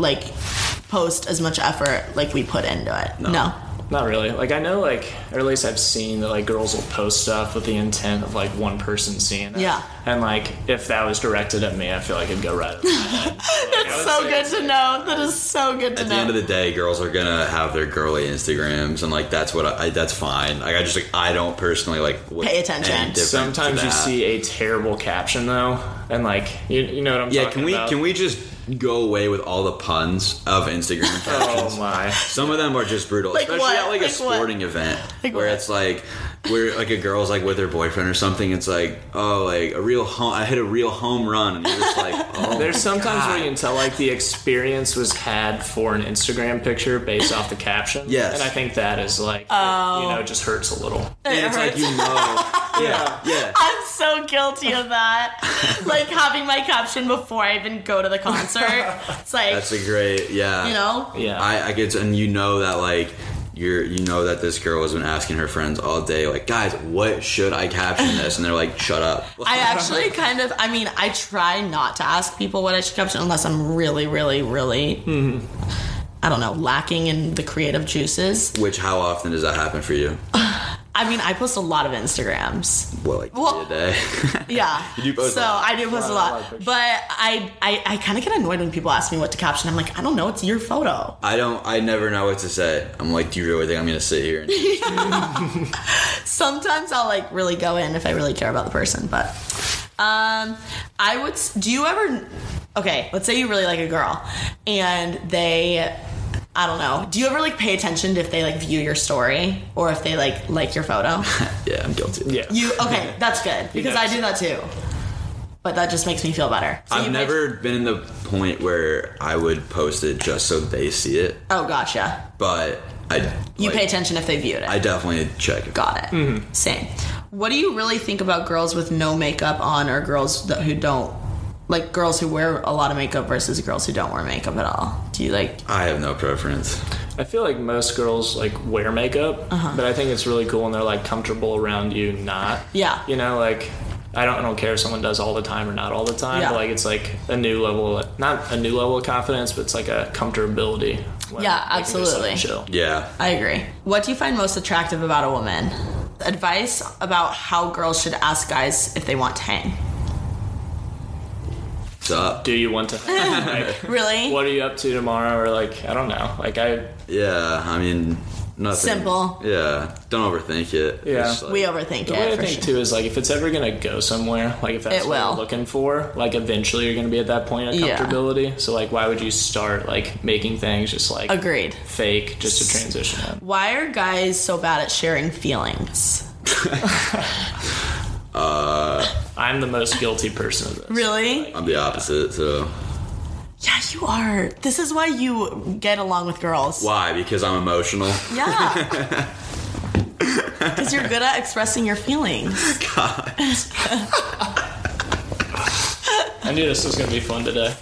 effort like we put into it? No. Not really. Like, I know, like, or at least I've seen that, like, girls will post stuff with the intent of, like, one person seeing it. Yeah. And, like, if that was directed at me, I feel like it'd go right over my head. That's so good to know. That is so good to know. At the end of the day, girls are gonna have their girly Instagrams, and, like, that's fine. Like, I don't personally, like, pay attention. Sometimes you see a terrible caption, though, and, like, you know what I'm talking about? Can we just go away with all the puns of Instagram captions? Oh my! Some of them are just brutal, like especially what? at like a sporting event where it's like where like a girl's like with her boyfriend or something. It's like, oh, like I hit a real home run, and you're just like, oh. There's sometimes where you can tell like the experience was had for an Instagram picture based off the caption. Yes, and I think that is like it just hurts a little. And it's like yeah. I'm so guilty of that. Like having my caption before I even go to the concert. It's like that's a great you know. I get to, and you know that like you know that this girl has been asking her friends all day, like, guys, what should I caption this? And they're like, shut up. I actually I try not to ask people what I should caption unless I'm really, really, really, I don't know, lacking in the creative juices. Which, how often does that happen for you? I mean, I post a lot of Instagrams. Well, like 3 a day. Yeah. You do post so a lot. I do post a lot. But I kind of get annoyed when people ask me what to caption. I'm like, I don't know. It's your photo. I never know what to say. I'm like, do you really think I'm going to sit here? Sometimes I'll like really go in if I really care about the person. But do you ever, okay, let's say you really like a girl and I don't know. Do you ever like pay attention to if they like view your story or if they like your photo? Yeah, I'm guilty. Yeah. Okay, that's good because I do that too. But that just makes me feel better. So I've never been in the point where I would post it just so they see it. Oh, gotcha. But you pay attention if they viewed it. I definitely check it. Got it. Mm-hmm. Same. What do you really think about girls with no makeup on or girls who don't? Like girls who wear a lot of makeup versus girls who don't wear makeup at all. Do you like? I have no preference. I feel like most girls like wear makeup, but I think it's really cool when they're like comfortable around you not. Yeah. You know, like I don't care if someone does all the time or not all the time, but like it's like a new level, not a new level of confidence, but it's like a comfortability. Yeah, absolutely. Chill. Yeah. I agree. What do you find most attractive about a woman? Advice about how girls should ask guys if they want to hang. What's up? Do you want to hang? Like, really? What are you up to tomorrow? Or like, I don't know. Like Yeah, I mean, nothing. Simple. Yeah, don't overthink it. Yeah. Like, we overthink it. The way I think too is like if it's ever gonna go somewhere, like if that's what you're looking for, like eventually you're gonna be at that point of comfortability. Yeah. So like why would you start like making things just like agreed fake just to transition them? Why are guys so bad at sharing feelings? I'm the most guilty person of this. Really? Like, I'm the opposite, so. Yeah, you are. This is why you get along with girls. Why? Because I'm emotional? Yeah. Because you're good at expressing your feelings. God. I knew this was going to be fun today.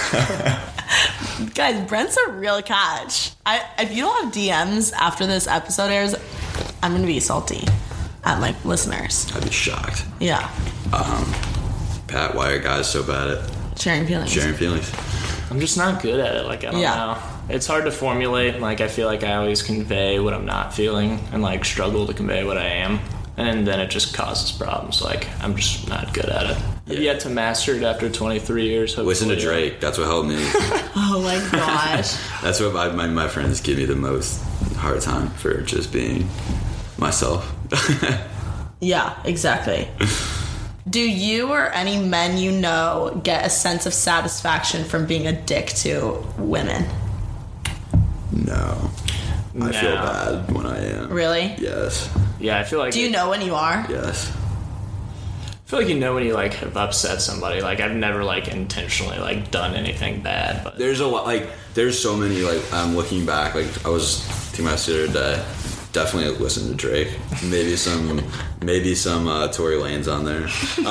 Guys, Brent's a real catch. If you don't have DMs after this episode airs, I'm going to be salty at my listeners. I'd be shocked. Yeah. Pat, why are guys so bad at sharing feelings? I'm just not good at it. Like, I don't know. It's hard to formulate. Like, I feel like I always convey what I'm not feeling and, like, struggle to convey what I am. And then it just causes problems. Like, I'm just not good at it. I've yet to master it after 23 years. Hopefully. Listen to Drake. That's what helped me. Oh, my gosh. That's what my friends give me the most hard time for, just being myself. Yeah, exactly. Do you or any men you know get a sense of satisfaction from being a dick to women? No. I feel bad when I am. Really? Yes. Yeah, I feel like... Do you know when you are? Yes. I feel like you know when you, like, have upset somebody. Like, I've never, like, intentionally, like, done anything bad. But there's a lot, like, there's so many, like, I'm looking back, like, I was thinking about this the other day. Definitely listen to Drake. Maybe some Tory Lanez on there.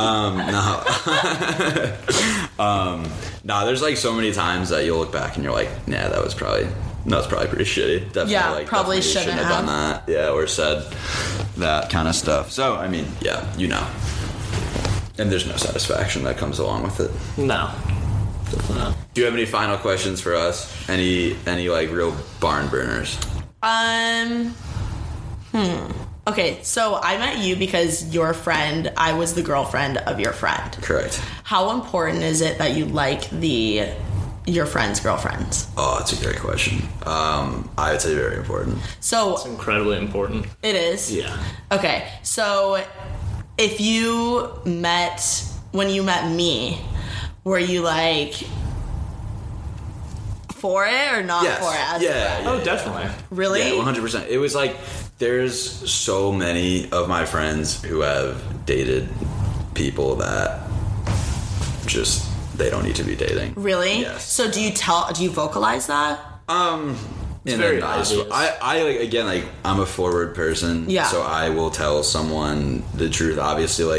No, there's like so many times that you'll look back and you're like, nah, that was probably pretty shitty. Definitely, yeah, like, probably shouldn't have done that. Yeah, or said that kind of stuff. So I mean, yeah, you know, and there's no satisfaction that comes along with it. No. Definitely not. Do you have any final questions for us? Any like real barn burners? Okay, so I met you because your friend, I was the girlfriend of your friend. Correct. How important is it that you like your friend's girlfriends? Oh, that's a great question. I would say very important. So it's incredibly important. It is? Yeah. Okay, so if when you met me, were you like for it or not for it? Yeah. Oh, definitely. Really? Yeah, 100%. It was like, there's so many of my friends who have dated people that just, they don't need to be dating. Really? Yes. So do you vocalize that? It's very nice. obvious. I like, again, like, I'm a forward person. Yeah. So I will tell someone the truth. Obviously, like,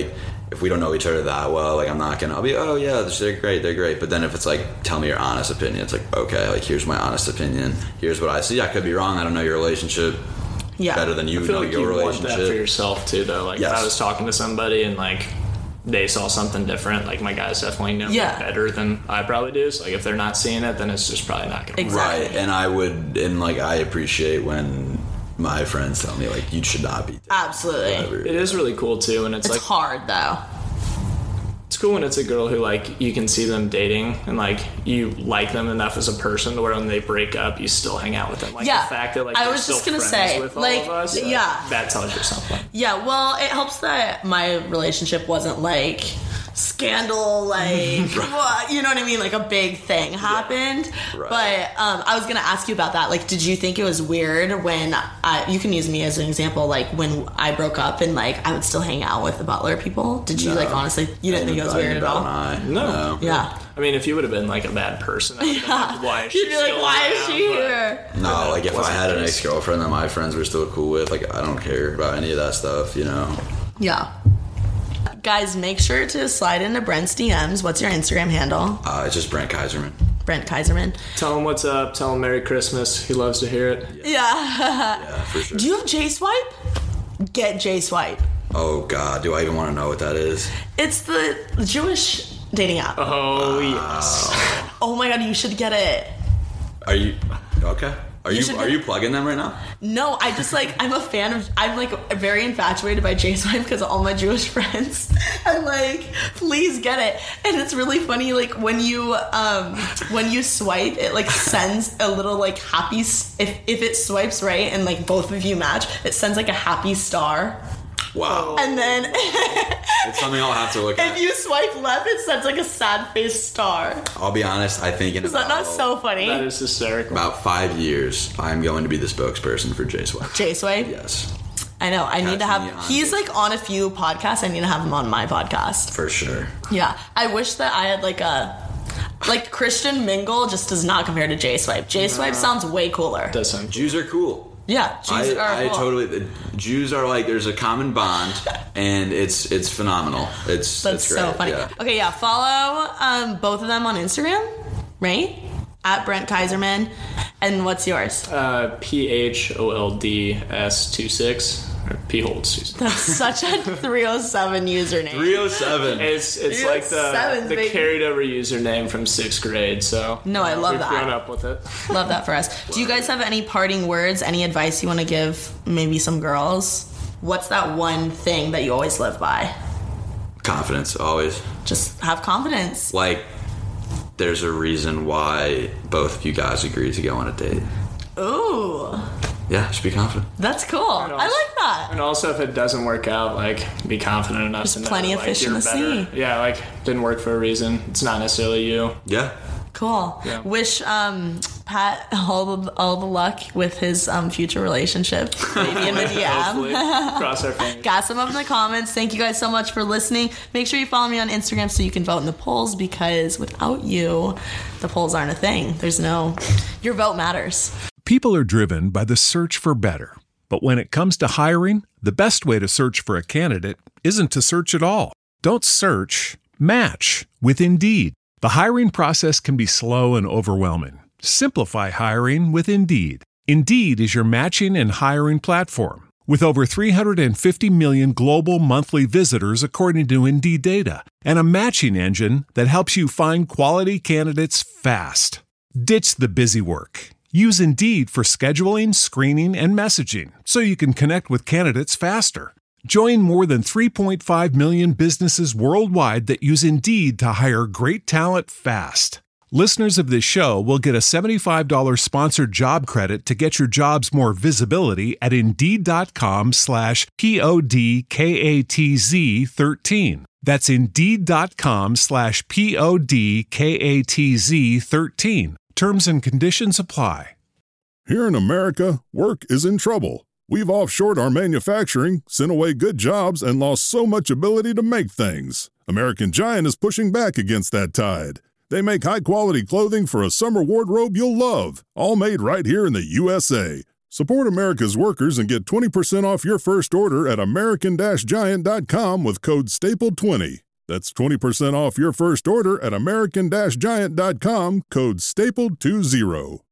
if we don't know each other that well, like I'll be, oh yeah, they're great. But then if it's like, tell me your honest opinion, it's like, okay, like here's my honest opinion. Here's what I see. I could be wrong. I don't know your relationship better than you know your relationship. Want that for yourself too, though. Like if I was talking to somebody and like they saw something different, like my guys definitely know better than I probably do. So like if they're not seeing it, then it's just probably not going to work. Right. And I appreciate when my friends tell me like you should not be. Absolutely. It is really cool too, and it's like hard though. It's cool when it's a girl who like you can see them dating and like you like them enough as a person to where when they break up you still hang out with them. Like the fact that like I was just gonna say with like all of us, that tells you something. Yeah, well, it helps that my relationship wasn't like scandal, like well, you know what I mean, like a big thing happened. Right. But I was gonna ask you about that. Like, did you think it was weird when you can use me as an example, like when I broke up and like I would still hang out with the Butler people? Did you like honestly you didn't think it was weird at all? No. Yeah. I mean, if you would have been like a bad person, I'd be like, why is she You'd be like, why is she here? No, like if I had an ex-girlfriend that my friends were still cool with, like I don't care about any of that stuff, you know? Yeah. Guys, make sure to slide into Brent's DMs. What's your Instagram handle? It's just Brent Kaiserman. Brent Kaiserman. Tell him what's up. Tell him Merry Christmas. He loves to hear it. Yeah, for sure. Do you have J-Swipe? Get J-Swipe. Oh, God. Do I even want to know what that is? It's the Jewish dating app. Oh, yes. Oh, my God. You should get it. Are you... Okay. Are you plugging them right now? No, I just like I'm a fan of I'm like very infatuated by J-Swipe because of all my Jewish friends. I'm like, please get it. And it's really funny, like when you swipe, it like sends a little like happy if it swipes right and like both of you match, it sends like a happy star. Wow. And then it's something I'll have to look at. If you swipe left, it sends like a sad face star. I'll be honest, I think is that not so funny? That is hysterical. About 5 years, I'm going to be the spokesperson for J-Swipe. J-Swipe? Yes. I know. I need to have... He's like on a few podcasts. I need to have him on my podcast. For sure. Yeah. I wish that I had like a... Like Christian Mingle just does not compare to J-Swipe. J-Swipe sounds way cooler. Does sound. Jews are cool. Yeah, Jews are cool. Totally. Jews are like there's a common bond, and it's phenomenal. That's great. So funny. Yeah. Okay, yeah. Follow both of them on Instagram, right? At Brent Kaiserman. And what's yours? PHOLDS26. Or P-Holds. That's such a 307 username. 307. It's like the carried over username from 6th grade. So no, I love that. We've grown up with it. Love that for us. Do you guys have any parting words? Any advice you want to give? Maybe some girls. What's that one thing that you always live by? Confidence, always. Just have confidence. Like, there's a reason why both of you guys agreed to go on a date. Ooh. Yeah, just be confident. That's cool. I like that. And also, if it doesn't work out, like, be confident enough There's to know plenty of fish in the sea. Yeah, like, didn't work for a reason. It's not necessarily you. Yeah. Cool. Yeah. Wish Pat all the luck with his future relationship. Maybe in the DM. Cross our fingers. Got some up in the comments. Thank you guys so much for listening. Make sure you follow me on Instagram so you can vote in the polls, because without you, the polls aren't a thing. Your vote matters. People are driven by the search for better. But when it comes to hiring, the best way to search for a candidate isn't to search at all. Don't search, match with Indeed. The hiring process can be slow and overwhelming. Simplify hiring with Indeed. Indeed is your matching and hiring platform. With over 350 million global monthly visitors according to Indeed data, and a matching engine that helps you find quality candidates fast. Ditch the busy work. Use Indeed for scheduling, screening, and messaging so you can connect with candidates faster. Join more than 3.5 million businesses worldwide that use Indeed to hire great talent fast. Listeners of this show will get a $75 sponsored job credit to get your jobs more visibility at Indeed.com/PODKATZ13. That's Indeed.com/PODKATZ13. Terms and conditions apply. Here in America, work is in trouble. We've offshored our manufacturing, sent away good jobs, and lost so much ability to make things. American Giant is pushing back against that tide. They make high-quality clothing for a summer wardrobe you'll love, all made right here in the USA. Support America's workers and get 20% off your first order at American-Giant.com with code STAPLE20. That's 20% off your first order at American-Giant.com, code STAPLE20.